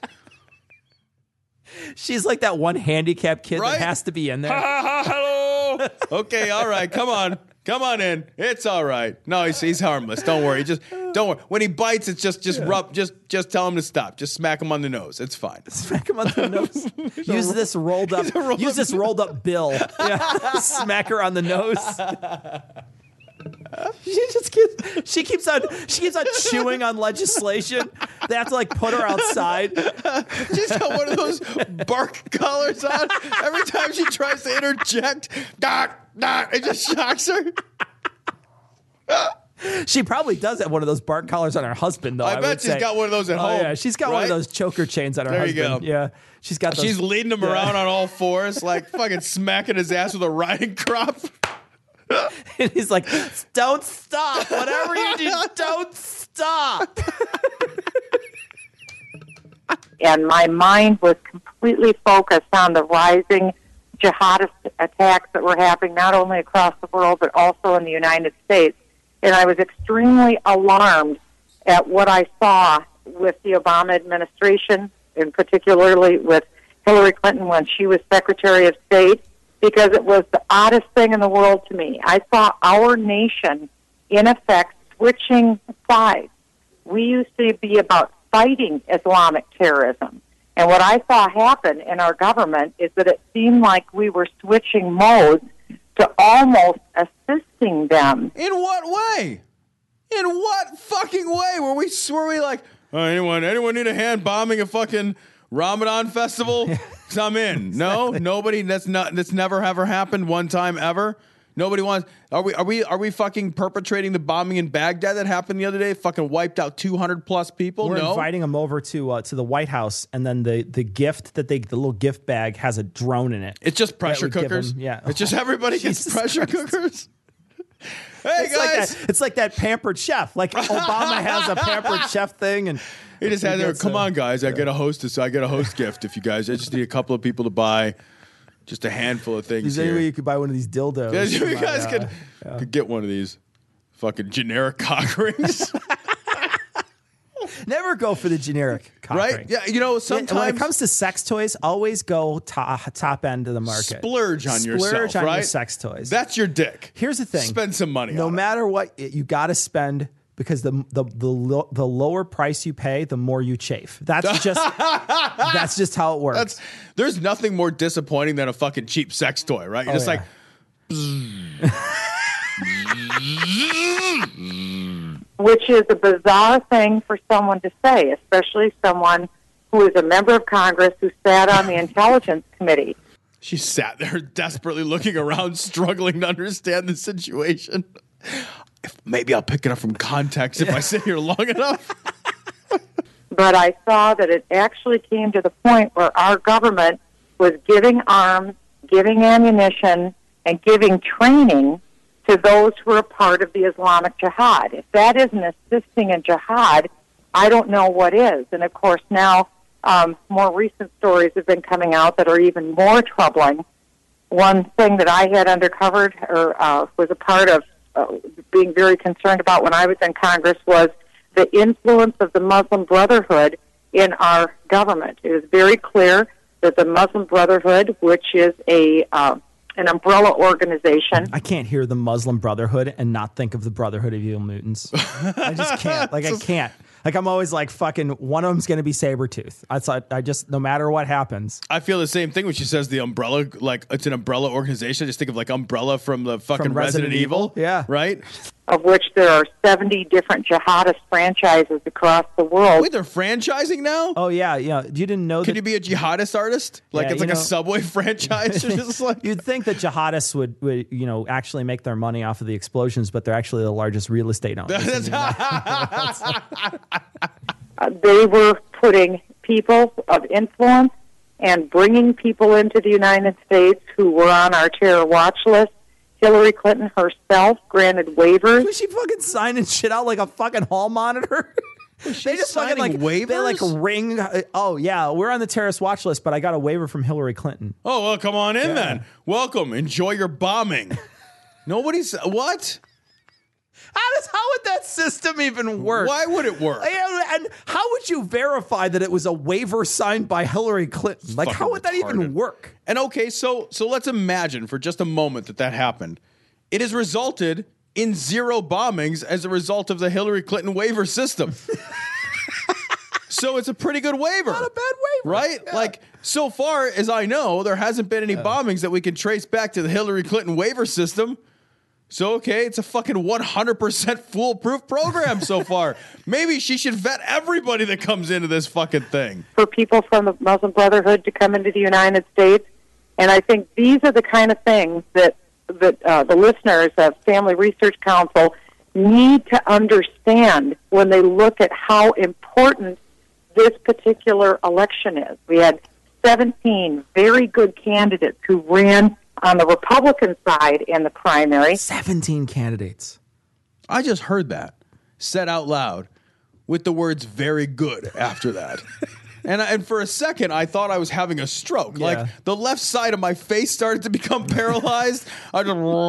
She's like that one handicapped kid Right? that has to be in there. Hello. Okay, all right, come on. Come on in. It's all right. No, he's, he's harmless. Don't worry. Just don't worry. When he bites, it's just just rub. Just just tell him to stop. Just smack him on the nose. It's fine. Smack him on the nose. Use this rolled up. Use this rolled up bill. Yeah. Smack her on the nose. She just keeps. She keeps on. She keeps on chewing on legislation. They have to like put her outside. She's got one of those bark collars on. Every time she tries to interject, doc, doc, it just shocks her. She probably does have one of those bark collars on her husband, though. I I, bet would she's say. got one of those at oh, home, Yeah, she's got one right? of those choker chains on her There you husband. go. Yeah, she's got. Those, She's leading him yeah. around on all fours, like fucking smacking his ass with a riding crop. And he's like, "Don't stop! Whatever you do, don't stop!" And my mind was completely focused on the rising jihadist attacks that were happening not only across the world but also in the United States. And I was extremely alarmed at what I saw with the Obama administration, and particularly with Hillary Clinton when she was Secretary of State, because it was the oddest thing in the world to me. I saw our nation, in effect, switching sides. We used to be about fighting Islamic terrorism. And what I saw happen in our government is that it seemed like we were switching modes to almost assisting them. In what way? In what fucking way were we? Were we like, oh, anyone? Anyone need a hand bombing a fucking Ramadan festival? Cause I'm in. No, nobody. That's not. That's never ever happened one time ever. Nobody wants. Are we? Are we? Are we fucking perpetrating the bombing in Baghdad that happened the other day? Fucking wiped out two hundred plus people. We're no. inviting them over to uh, to the White House, and then the the gift that they the little gift bag has a drone in it. It's just pressure That would give cookers. them- yeah, It's just everybody gets Jesus pressure Christ. cookers. Hey it's Like guys. that, it's like that pampered chef. Like Obama has a pampered chef thing, and He just had there. gets Come a- on, guys! I get a hostess. I get a host gift. If you guys, I just need a couple of people to buy, just a handful of things Is there any here. way you could buy one of these dildos? Yeah, you for my, guys uh, could could get one of these fucking generic cock rings, Never go for the generic cock right? ring. Yeah, you know when sometimes it comes to sex toys, always go top, top end of the market. splurge on Splurge yourself, on right? your sex toys. That's your dick. Here's the thing: Spend some money. No on it. matter what, you got to spend because the the the, lo- the lower price you pay, the more you chafe. That's just that's just how it works. That's there's nothing more disappointing than a fucking cheap sex toy, right? You're Oh, just yeah. like. Which is a bizarre thing for someone to say, especially someone who is a member of Congress who sat on the Intelligence Committee. She sat there desperately looking around, struggling to understand the situation. If, maybe I'll pick it up from context if I sit here long enough. But I saw that it actually came to the point where our government was giving arms, giving ammunition, and giving training to those who are part of the Islamic Jihad. If that isn't assisting in jihad, I don't know what is. And of course now, um, more recent stories have been coming out that are even more troubling. one thing that I had uncovered or uh, was a part of uh, being very concerned about when I was in Congress was the influence of the Muslim Brotherhood in our government. It was very clear that the Muslim Brotherhood, which is a uh, an umbrella organization. I can't hear the Muslim Brotherhood and not think of the Brotherhood of Evil Mutants. I just can't. Like, I can't. Like, I'm always like, fucking, one of them's going to be Sabretooth. I thought, I just, no matter what happens. I feel the same thing when she says the umbrella, like, it's an umbrella organization. I just think of, like, Umbrella from the fucking From Resident, Resident Evil. Evil? Yeah. Right? Of which there are seventy different jihadist franchises across the world. Wait, they're franchising now? Oh, yeah, yeah. You didn't know Could that. you be a jihadist artist? Like, Yeah, it's you like a know- Subway franchise? Just like... You'd think that jihadists would, would, you know, actually make their money off of the explosions, but they're actually the largest real estate owners. Uh, they were putting people of influence and bringing people into the United States who were on our terror watch list. Hillary Clinton herself granted waivers. Was she fucking signing shit out like a fucking hall monitor? They just fucking like waivers? They like ring. Oh yeah, we're on the terrorist watch list, but I got a waiver from Hillary Clinton. Oh, well, come on in Yeah. then. Welcome. Enjoy your bombing. Nobody's... What? How does how would that system even work? Why would it work? And, and how would you verify that it was a waiver signed by Hillary Clinton? Like, how Fucking would that even retarded. work? And okay, so so let's imagine for just a moment that that happened. It has resulted in zero bombings as a result of the Hillary Clinton waiver system. So it's a pretty good waiver. Not a bad waiver. Right? Like, so far as I know, there hasn't been any bombings that we can trace back to the Hillary Clinton waiver system. So, okay, it's a fucking one hundred percent foolproof program so far. Maybe she should vet everybody that comes into this fucking thing. For people from the Muslim Brotherhood to come into the United States. And I think these are the kind of things that, that uh, the listeners of Family Research Council need to understand when they look at how important this particular election is. We had seventeen very good candidates who ran on the Republican side in the primary. seventeen candidates. I just heard that said out loud with the words very good after that. And, I, and for a second, I thought I was having a stroke. Yeah. Like, the left side of my face started to become paralyzed. I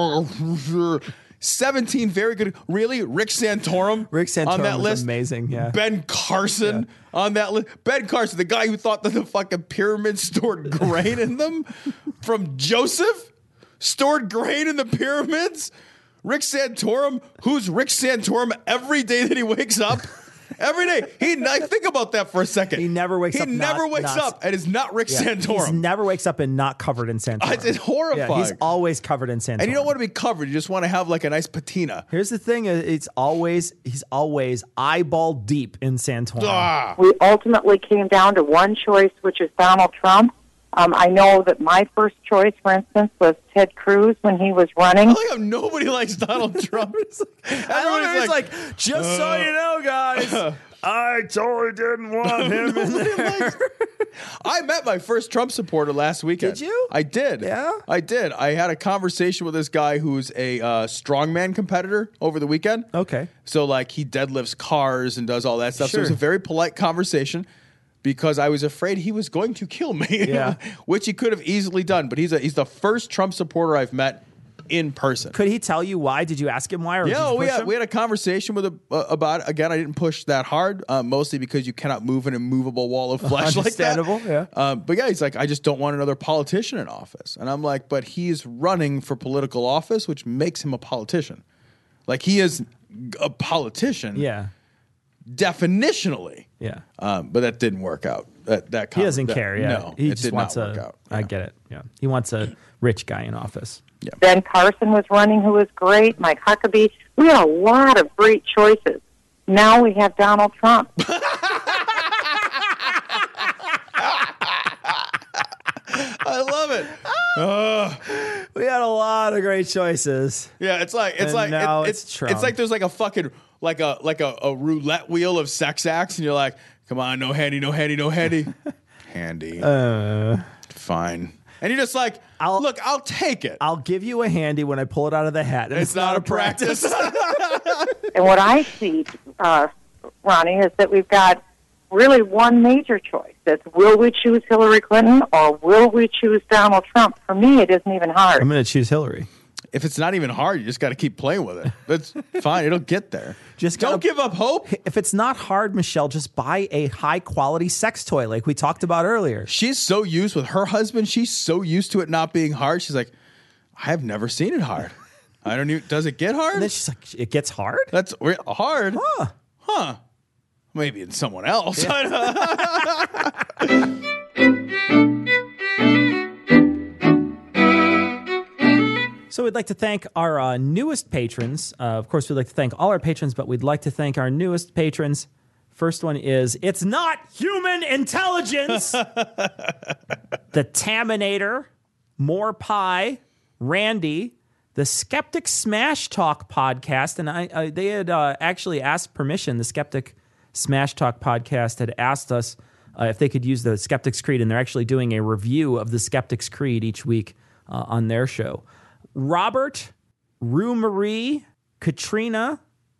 just... seventeen very good. Really? Rick Santorum? Rick Santorum on that was list? amazing, yeah. Ben Carson on that list? Ben Carson, the guy who thought that the fucking pyramids stored grain in them? From Joseph? Stored grain in the pyramids? Rick Santorum? Who's Rick Santorum every day that he wakes up? Every day. He like, think about that for a second. He never wakes he up. He never not, wakes not, up and is not Rick yeah, He Santorum. never wakes up and not covered in Santorum. It's horrifying. Yeah, he's always covered in Santorum. And you don't want to be covered. You just want to have like a nice patina. Here's the thing: it's always he's always eyeball deep in Santorum. Ah. We ultimately came down to one choice, which is Donald Trump. Um, I know that my first choice, for instance, was Ted Cruz when he was running. I like how nobody likes Donald Trump. Everybody's like, like, just uh, so you know, guys, uh, I totally didn't want him in there. I met my first Trump supporter last weekend. Did you? I did. Yeah? I did. I had a conversation with this guy who's a uh, strongman competitor over the weekend. Okay. So, like, he deadlifts cars and does all that stuff. Sure. So it was a very polite conversation because I was afraid he was going to kill me, yeah. which he could have easily done. But he's a, he's the first Trump supporter I've met in person. Could he tell you why? Did you ask him why? Or yeah, did you we push had, him? we had a conversation with him uh, about it. Again, I didn't push that hard, uh, mostly because you cannot move an immovable wall of flesh like that. Understandable, yeah. Um, but yeah, he's like, I just don't want another politician in office. And I'm like, but he's running for political office, which makes him a politician. Like, he is a politician. Yeah. Definitionally. Yeah. Um, but that didn't work out. That that He doesn't that, care. Yeah. No, he it just did wants not work a. out. I get it. Yeah. He wants a rich guy in office. Yeah. Ben Carson was running, who was great. Mike Huckabee. We had a lot of great choices. Now we have Donald Trump. I love it. Uh, we had a lot of great choices. Yeah, it's like it's And like now it, it's it's Trump. it's like there's like a fucking like a like a, a roulette wheel of sex acts, and you're like, come on, no handy, no handy, no handy, handy, Uh, fine, and you're just like, I'll look, I'll take it. I'll give you a handy when I pull it out of the hat. And it's, it's, not, a practice. And what I see, uh, Ronnie, is that we've got really one major choice. It's will we choose Hillary Clinton or will we choose Donald Trump? For me, it isn't even hard. I'm going to choose Hillary. If it's not even hard, you just got to keep playing with it. That's fine. It'll get there. Just don't gotta, give up hope. If it's not hard, Michelle, just buy a high quality sex toy like we talked about earlier. She's so used with her husband. She's so used to it not being hard. She's like, I have never seen it hard. I don't even, does it get hard? And then she's like, it gets hard? That's re- hard. Huh. Huh. Maybe it's someone else. Yeah. So we'd like to thank our uh, newest patrons. Uh, of course, we'd like to thank all our patrons, but we'd like to thank our newest patrons. First one is, it's not human intelligence. The Taminator, More Pie, Randy, the Skeptic Smash Talk podcast. And I, I they had uh, actually asked permission. The Skeptic Smash Talk podcast had asked us uh, if they could use the Skeptics Creed, and they're actually doing a review of the Skeptics Creed each week uh, on their show. Robert, Rue Marie, Katrina,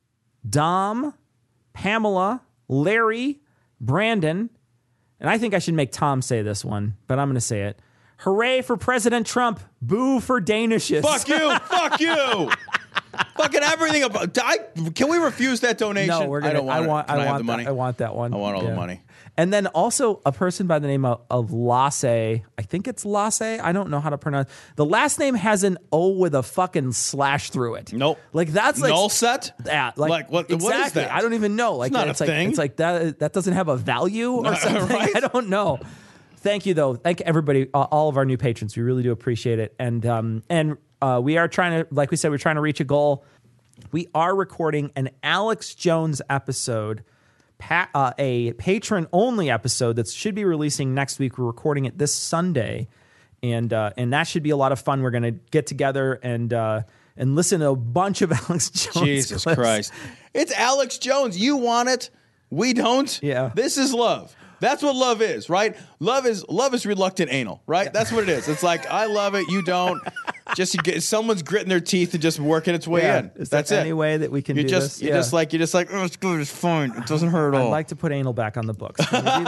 Dom, Pamela, Larry, Brandon, and I think I should make Tom say this one, but I'm going to say it. Hooray for President Trump. Boo for Danishes. Fuck you. Fuck you. Fucking everything about. I, can we refuse that donation? No, we're gonna. I don't want. I want. It. Can I, I, have want the that, money. I want that one. I want all Yeah. the money. And then also a person by the name of, of Lasse. I think it's Lasse. I don't know how to pronounce. The last name has an O with a fucking slash through it. Nope. Like that's like null set. Yeah. Like, Like, what- what is Exactly. that? I don't even know. Like It's not it's a like thing. it's like that. That doesn't have a value or No, something. right? I don't know. Thank you though. Thank everybody, uh, all of our new patrons. We really do appreciate it. And um and uh, we are trying to, like we said, we're trying to reach a goal. We are recording an Alex Jones episode, pa- uh, a patron-only episode that should be releasing next week. We're recording it this Sunday, and uh, and that should be a lot of fun. We're going to get together and uh, and listen to a bunch of Alex Jones Jesus clips. Christ. It's Alex Jones. You want it. We don't. Yeah. This is love. That's what love is, right? Love is love is reluctant anal, right? That's what it is. It's like, I love it, you don't. Just you get, someone's gritting their teeth and just working its way Yeah. in. Is there That's it. any way that we can you're do just, this? You're Yeah. just like, you're just like, oh, it's good, it's fine. It doesn't hurt at all. I'd like to put anal back on the books. Can we do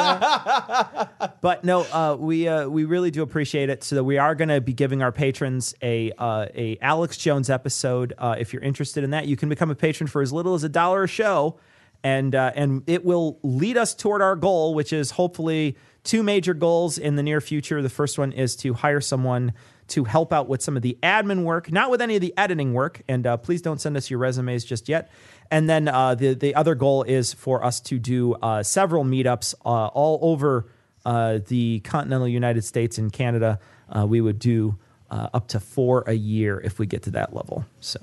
that? But no, uh, we uh, we really do appreciate it. So we are going to be giving our patrons a uh, a Alex Jones episode. Uh, if you're interested in that, you can become a patron for as little as a dollar a show, and uh, and it will lead us toward our goal, which is hopefully two major goals in the near future. The first one is to hire someone to help out with some of the admin work, not with any of the editing work. And uh, please don't send us your resumes just yet. And then uh, the the other goal is for us to do uh, several meetups uh, all over uh, the continental United States and Canada. Uh, we would do uh, up to four a year if we get to that level. So.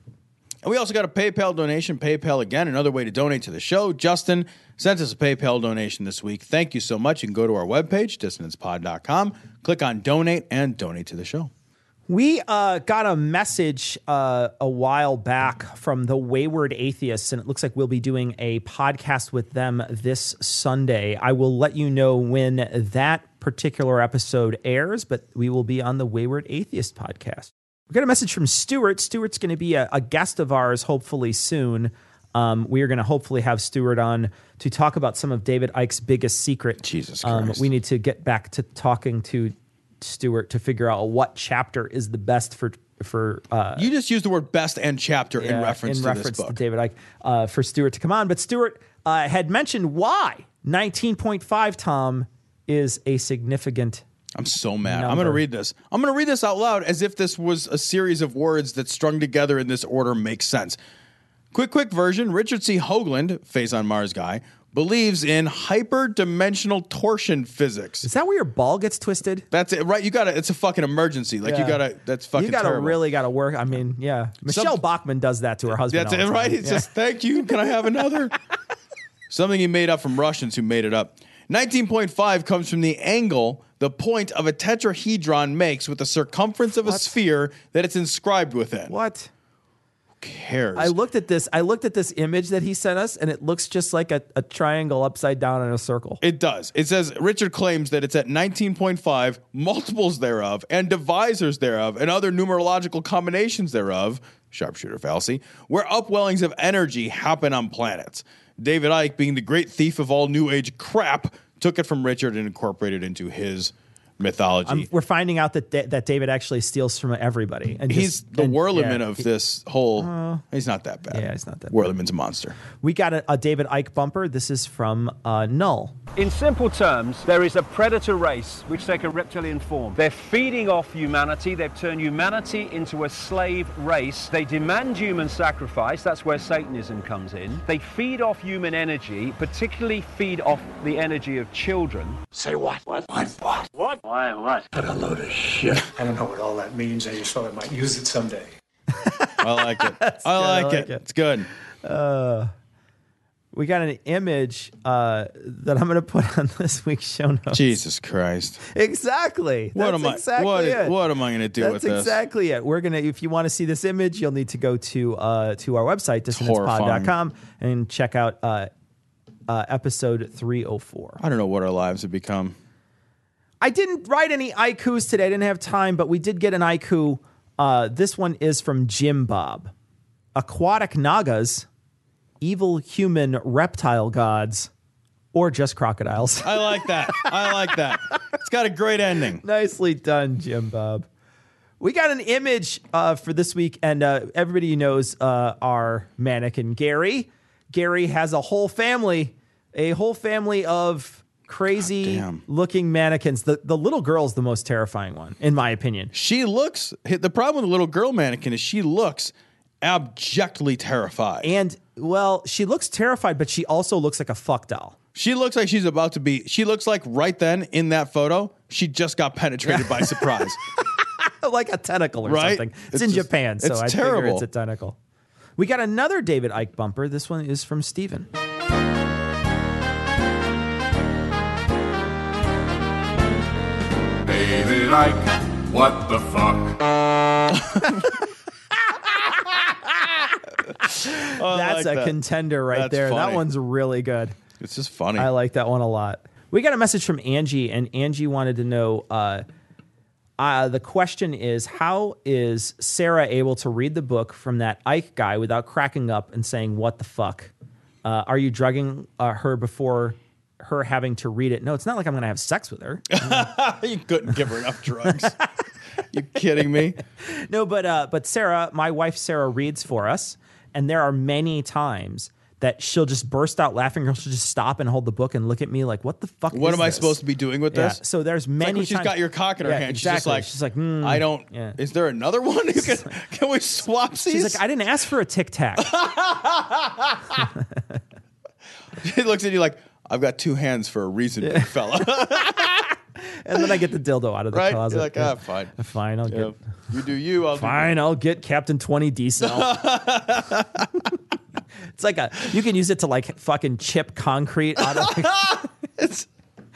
And we also got a PayPal donation. PayPal, again, another way to donate to the show. Justin sent us a PayPal donation this week. Thank you so much. You can go to our webpage, dissonance pod dot com, click on donate, and donate to the show. We uh, got a message uh, a while back from the Wayward Atheists, and it looks like we'll be doing a podcast with them this Sunday. I will let you know when that particular episode airs, but we will be on the Wayward Atheist podcast. We got a message from Stuart. Stuart's going to be a, a guest of ours hopefully soon. Um, we are going to hopefully have Stuart on to talk about some of David Icke's biggest secret. Jesus Um, Christ. we need to get back to talking to Stuart to figure out what chapter is the best for for. Uh, You just used the word best and chapter in yeah, reference in to reference this book. to David Icke uh, for Stuart to come on. But Stuart uh, had mentioned why nineteen point five, Tom, is a significant. I'm so mad. number. I'm going to read this. I'm going to read this out loud as if this was a series of words that strung together in this order makes sense. Quick, quick version. Richard C. Hoagland, Face on Mars guy, believes in hyperdimensional torsion physics. Is that where your ball gets twisted? That's it, right? You got to, it's a fucking emergency. Like, Yeah. you got to, that's fucking You got to terrible. really got to work. I mean, yeah. Michelle Some- Bachman does that to her husband. That's all it, the right? time. It's Yeah. just, thank you. Can I have another? Something he made up from Russians who made it up. nineteen point five comes from the angle the point of a tetrahedron makes with the circumference of a What? sphere that it's inscribed within. What? Who cares? I looked at this. I looked at this image that he sent us, and it looks just like a, a triangle upside down in a circle. It does. It says Richard claims that it's at nineteen point five, multiples thereof, and divisors thereof, and other numerological combinations thereof, sharpshooter fallacy, where upwellings of energy happen on planets. David Icke, being the great thief of all New Age crap, took it from Richard and incorporated it into his mythology. Um, we're finding out that da- that David actually steals from everybody. And he's just, the and, Whirliman yeah, of he- this whole. Uh, he's not that bad. Yeah, he's not that Whirliman's a monster. We got a, a David Icke bumper. This is from uh, Null. In simple terms, there is a predator race which take a reptilian form. They're feeding off humanity. They've turned humanity into a slave race. They demand human sacrifice. That's where Satanism comes in. They feed off human energy, particularly feed off the energy of children. Say what? What? What? What? What? Why? What? What a load of shit. I don't know what all that means. I just thought I might use it someday. I like it. I like, I like it. it. It's good. Uh, we got an image uh, that I'm going to put on this week's show notes. Jesus Christ. Exactly. What That's am I- exactly what- it. what am I gonna do That's with this? exactly it. We're gonna. If you want to see this image, you'll need to go to uh, to our website dissonance pod dot com and check out uh, uh, episode three oh four. I don't know what our lives have become. I didn't write any haikus today. I didn't have time, but we did get an haiku. Uh, this one is from Jim Bob. Aquatic Nagas, evil human reptile gods, or just crocodiles. I like that. I like that. It's got a great ending. Nicely done, Jim Bob. We got an image uh, for this week, and uh, everybody knows uh, our mannequin, Gary. Gary has a whole family, a whole family of crazy looking mannequins. The the little girl's the most terrifying one, in my opinion. She looks, the problem with the little girl mannequin is she looks abjectly terrified. And, well, she looks terrified, but she also looks like a fuck doll. She looks like she's about to be, she looks like right then in that photo, she just got penetrated by surprise. Like a tentacle or Right? something. It's, It's in just- Japan, so it's I figure terrible. it's a tentacle. We got another David Icke bumper. This one is from Steven. David Icke, what the fuck? Oh, I That's like a that. contender right That's there. That funny. one's really good. It's just funny. I like that one a lot. We got a message from Angie, and Angie wanted to know uh, uh, the question is, how is Sarah able to read the book from that Ike guy without cracking up and saying, what the fuck? Uh, are you drugging uh, her before her having to read it? No, it's not like I'm going to have sex with her. You couldn't give her enough drugs. You kidding me? No, but uh, but Sarah, my wife Sarah, reads for us, and there are many times that she'll just burst out laughing, or she'll just stop and hold the book and look at me like, "What the fuck? What is am I this?" supposed to be doing with Yeah, this? so there's It's like many. when she's times- got your cock in her Yeah, hand. Exactly. She's just like, she's like, mm, I don't. yeah. Is there another one? You can, can we swap these? She's like, I didn't ask for a Tic Tac. She looks at you like, I've got two hands for a reason, big fella. And then I get the dildo out of the Right? closet. You're like, Yeah. ah, fine. Fine, I'll Yeah. get. You do you. I'll Fine, I'll get Captain twenty D cell. It's like a you can use it to like fucking chip concrete out of. it's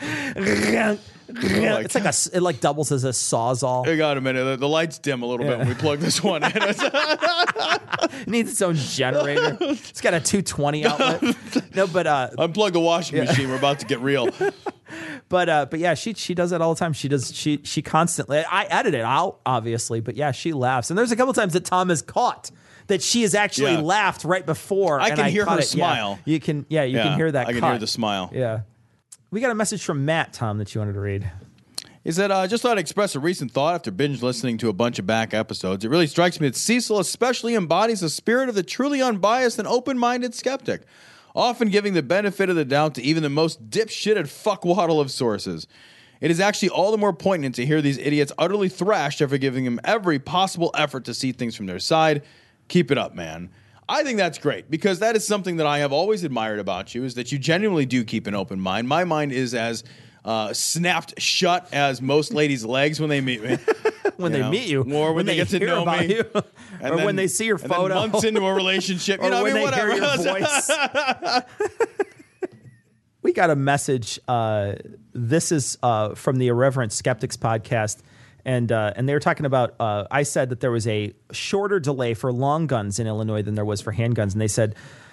it's like a s- it like doubles as a sawzall. Hang on a minute. The, the lights dim a little bit when we plug this one in. It needs its own generator. It's got a two twenty outlet. No, but uh, unplug the washing Yeah. machine. We're about to get real. but uh, but yeah, she she does it all the time. She does she she constantly. I edit it out obviously, but yeah, she laughs. And there's a couple times that Tom has caught that she has actually Yeah. laughed right before. I and can hear caught her it. Yeah. smile. You can yeah you Yeah, can hear that. I can cut. hear the smile. Yeah. We got a message from Matt, Tom, that you wanted to read. He said, I uh, just thought I'd express a recent thought after binge listening to a bunch of back episodes. It really strikes me that Cecil especially embodies the spirit of the truly unbiased and open-minded skeptic, often giving the benefit of the doubt to even the most dipshitted fuckwaddle of sources. It is actually all the more poignant to hear these idiots utterly thrashed after giving him every possible effort to see things from their side. Keep it up, man. I think that's great because that is something that I have always admired about you, is that you genuinely do keep an open mind. My mind is as uh, snapped shut as most ladies' legs when they meet me. When You they know, meet you, or when, they, get to hear know about me, you, And or then- when they see your and then photo, months into a relationship, you or know, when I mean, they whatever. hear your voice. We got a message. Uh, this is uh, from the Irreverent Skeptics podcast, and uh, and they were talking about. Uh, I said that there was a shorter delay for long guns in Illinois than there was for handguns, and they said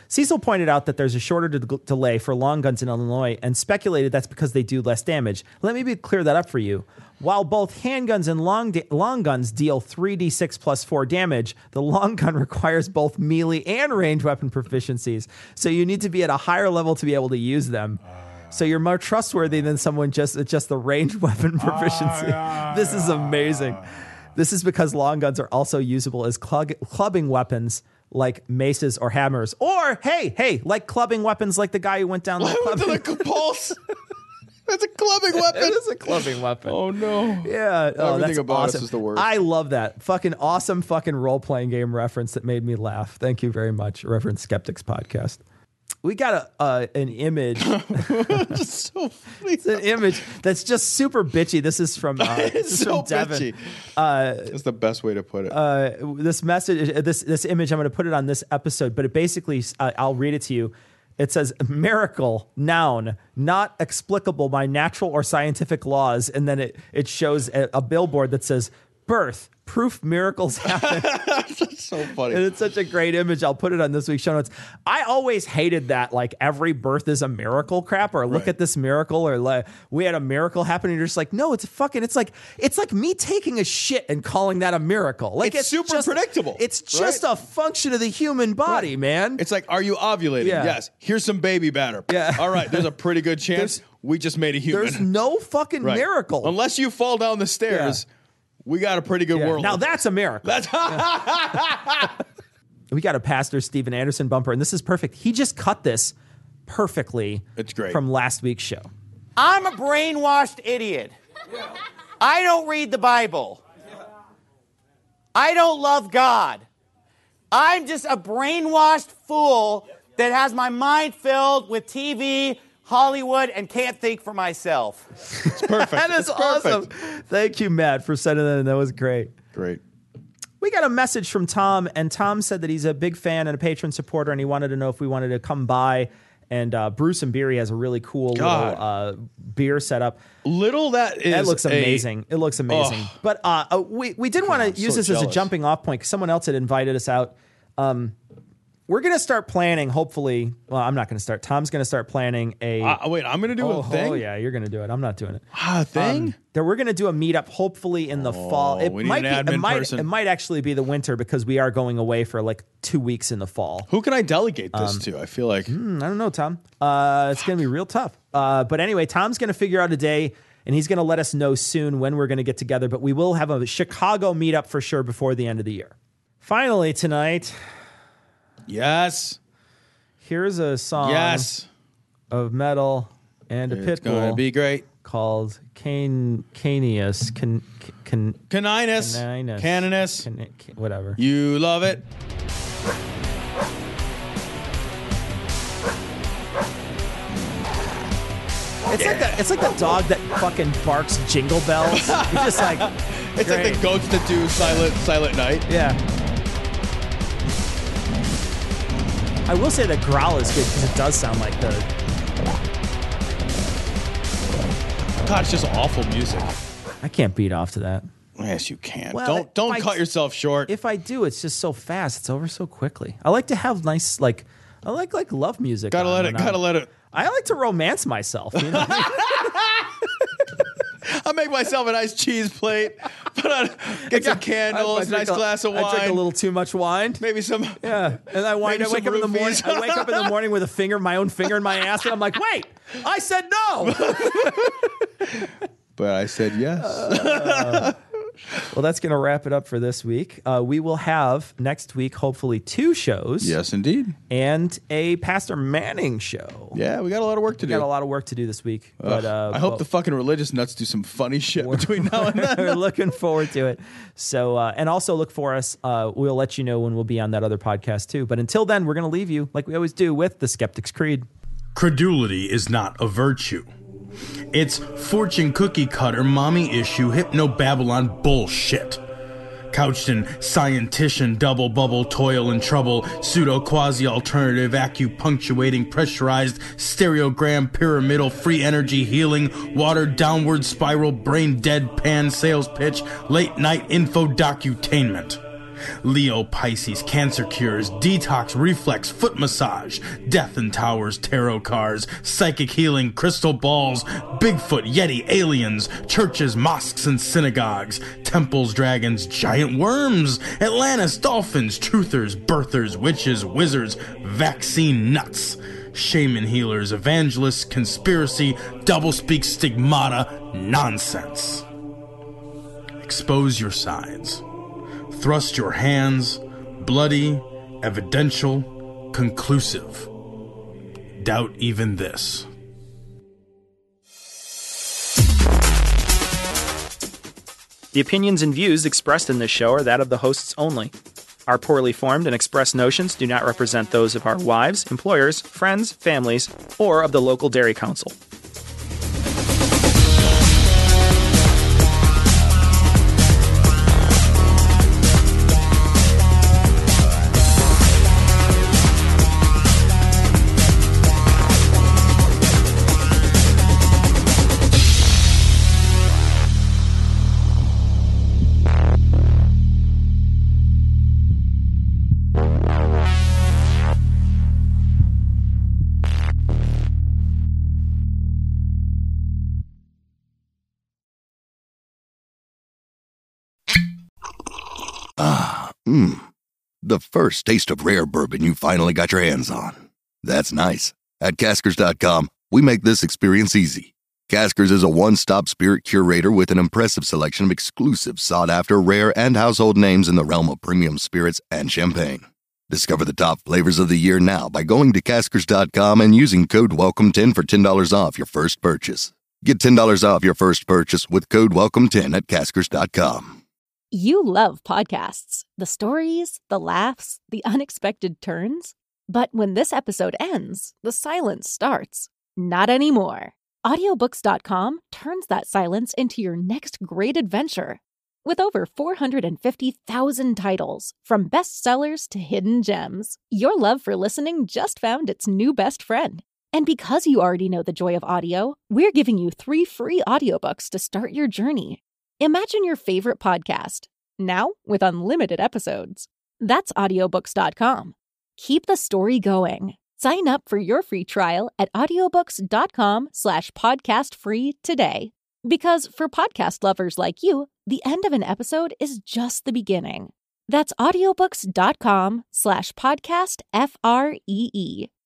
Cecil pointed out that there's a shorter de- delay for long guns in Illinois and speculated that's because they do less damage. Let me be clear that up for you. While both handguns and long da- long guns deal three d six plus four damage, the long gun requires both melee and range weapon proficiencies. So you need to be at a higher level to be able to use them. So you're more trustworthy than someone just with just the range weapon proficiency. This is amazing. This is because long guns are also usable as clug- clubbing weapons like maces or hammers. Or, hey, hey, like clubbing weapons like the guy who went down the clubbing. Like a pulse. That's a clubbing weapon. It is a clubbing weapon. Oh, no. Yeah. Oh, Everything that's about awesome. us is the worst. I love that. Fucking awesome fucking role-playing game reference that made me laugh. Thank you very much, Reverend Skeptics Podcast. We got a uh, an image. Just so funny. It's an image that's just super bitchy. This is from uh, this It's is so from Devin. bitchy. Uh, That's the best way to put it. uh, this message, uh, this this image, I'm going to put it on this episode, but it basically, uh, I'll read it to you. It says, miracle, noun, not explicable by natural or scientific laws. And then it, it shows a, a billboard that says, birth, proof miracles happen. That's so funny. And it's such a great image. I'll put it on this week's show notes. I always hated that, like, every birth is a miracle crap, or look Right. at this miracle, or like, we had a miracle happen. And you're just like, no, it's fucking, it's like, it's like me taking a shit and calling that a miracle. Like, It's super just- predictable, It's just right? a function of the human body, man. It's like, are you ovulating? Yeah. Yes. Here's some baby batter. Yeah. All right. There's a pretty good chance we just made a human. There's no fucking Right. miracle. Unless you fall down the stairs, we got a pretty good Yeah. world. Now that's a miracle. That's We got a Pastor Steven Anderson bumper, and this is perfect. He just cut this perfectly. It's great. From last week's show. I'm a brainwashed idiot. I don't read the Bible. I don't love God. I'm just a brainwashed fool that has my mind filled with T V, Hollywood, and can't think for myself. It's perfect. That is It's perfect. awesome. Thank you, Matt, for sending that in. That was great. Great. We got a message from Tom, and Tom said that he's a big fan and a patron supporter, and he wanted to know if we wanted to come by and uh, brew some beer. He has a really cool God. little uh, beer setup. Little that is. It looks a- amazing. It looks amazing. Oh. But uh, uh, we we did want I'm to use so this as a jealous. jumping off point because someone else had invited us out. Um, we're gonna start planning. Hopefully, well, I'm not gonna start. Tom's gonna start planning a. Uh, wait, I'm gonna do oh, a thing. Oh yeah, you're gonna do it. I'm not doing it. Ah, a thing? Um, that we're gonna do a meetup. Hopefully in the fall. It we need might an be. It admin might. person. It might actually be the winter because we are going away for like two weeks in the fall. Who can I delegate this Um, to? I feel like Hmm, I don't know, Tom. Uh, it's going to be real tough. Uh, but anyway, Tom's going to figure out a day, and he's going to let us know soon when we're going to get together. But we will have a Chicago meetup for sure before the end of the year. Finally, tonight, yes, here's a song yes of metal and a It's pitbull gonna be great. called Can Canius. Can Can Caninus, Caninus. Caninus, Can, can, whatever. you love it. It's like the it's like the dog that fucking barks jingle bells. You're just like It's like great. the goats that do Silent Silent Night. Yeah. I will say the growl is good because it does sound like the. God, it's just awful music. I can't beat off to that. Yes, you can. Well, don't don't if I- cut yourself short. If I do, it's just so fast. It's over so quickly. I like to have nice like. I like like love music. Gotta on let it. when Gotta I'm- let it. I like to romance myself. You know what I mean? I make myself a nice cheese plate. Put on, get some candles, I drink nice a- glass of I drink a wine. little too much wine. Maybe some. Yeah, and I wind. Maybe I wake some up in the morning. roofies. I wake up in the morning with a finger, my own finger in my ass, and I'm like, "Wait, I said no." But I said yes. Uh, well, that's going to wrap it up for this week. Uh, we will have next week, hopefully, two shows. Yes, indeed. And a Pastor Manning show. Yeah, we got a lot of work to We do. got a lot of work to do this week. Ugh. But uh, I hope well, the fucking religious nuts do some funny shit between now and we're then. looking forward to it. So, uh, and also look for us. Uh, we'll let you know when we'll be on that other podcast too. But until then, we're going to leave you like we always do with the Skeptic's Creed. Credulity is not a virtue. It's fortune cookie cutter, mommy issue, hypno Babylon bullshit. Couched in scientician, double bubble, toil and trouble, pseudo quasi alternative, acupunctuating, pressurized, stereogram, pyramidal, free energy healing, watered downward spiral, brain dead pan sales pitch, late night info docutainment. Leo Pisces cancer cures, detox reflex foot massage, death and towers tarot cards, psychic healing, crystal balls, Bigfoot, Yeti, aliens, churches, mosques and synagogues, temples, dragons, giant worms, Atlantis, dolphins, truthers, birthers, witches, wizards, vaccine nuts, shaman healers, evangelists, conspiracy, doublespeak, stigmata, nonsense. Expose your sides. Thrust your hands, bloody, evidential, conclusive. Doubt even this. The opinions and views expressed in this show are that of the hosts only. Our poorly formed and expressed notions do not represent those of our wives, employers, friends, families, or of the local dairy council. Mmm, the first taste of rare bourbon you finally got your hands on. That's nice. At Caskers dot com, we make this experience easy. Caskers is a one-stop spirit curator with an impressive selection of exclusive, sought-after, rare, and household names in the realm of premium spirits and champagne. Discover the top flavors of the year now by going to Caskers dot com and using code welcome ten for ten dollars off your first purchase. Get ten dollars off your first purchase with code welcome ten at Caskers dot com. You love podcasts, the stories, the laughs, the unexpected turns. But when this episode ends, the silence starts. Not anymore. Audiobooks dot com turns that silence into your next great adventure. With over four hundred fifty thousand titles, from bestsellers to hidden gems, your love for listening just found its new best friend. And because you already know the joy of audio, we're giving you three free audiobooks to start your journey. Imagine your favorite podcast, now with unlimited episodes. That's audiobooks dot com. Keep the story going. Sign up for your free trial at audiobooks dot com slash podcast free today. Because for podcast lovers like you, the end of an episode is just the beginning. That's audiobooks dot com slash podcast F R E E.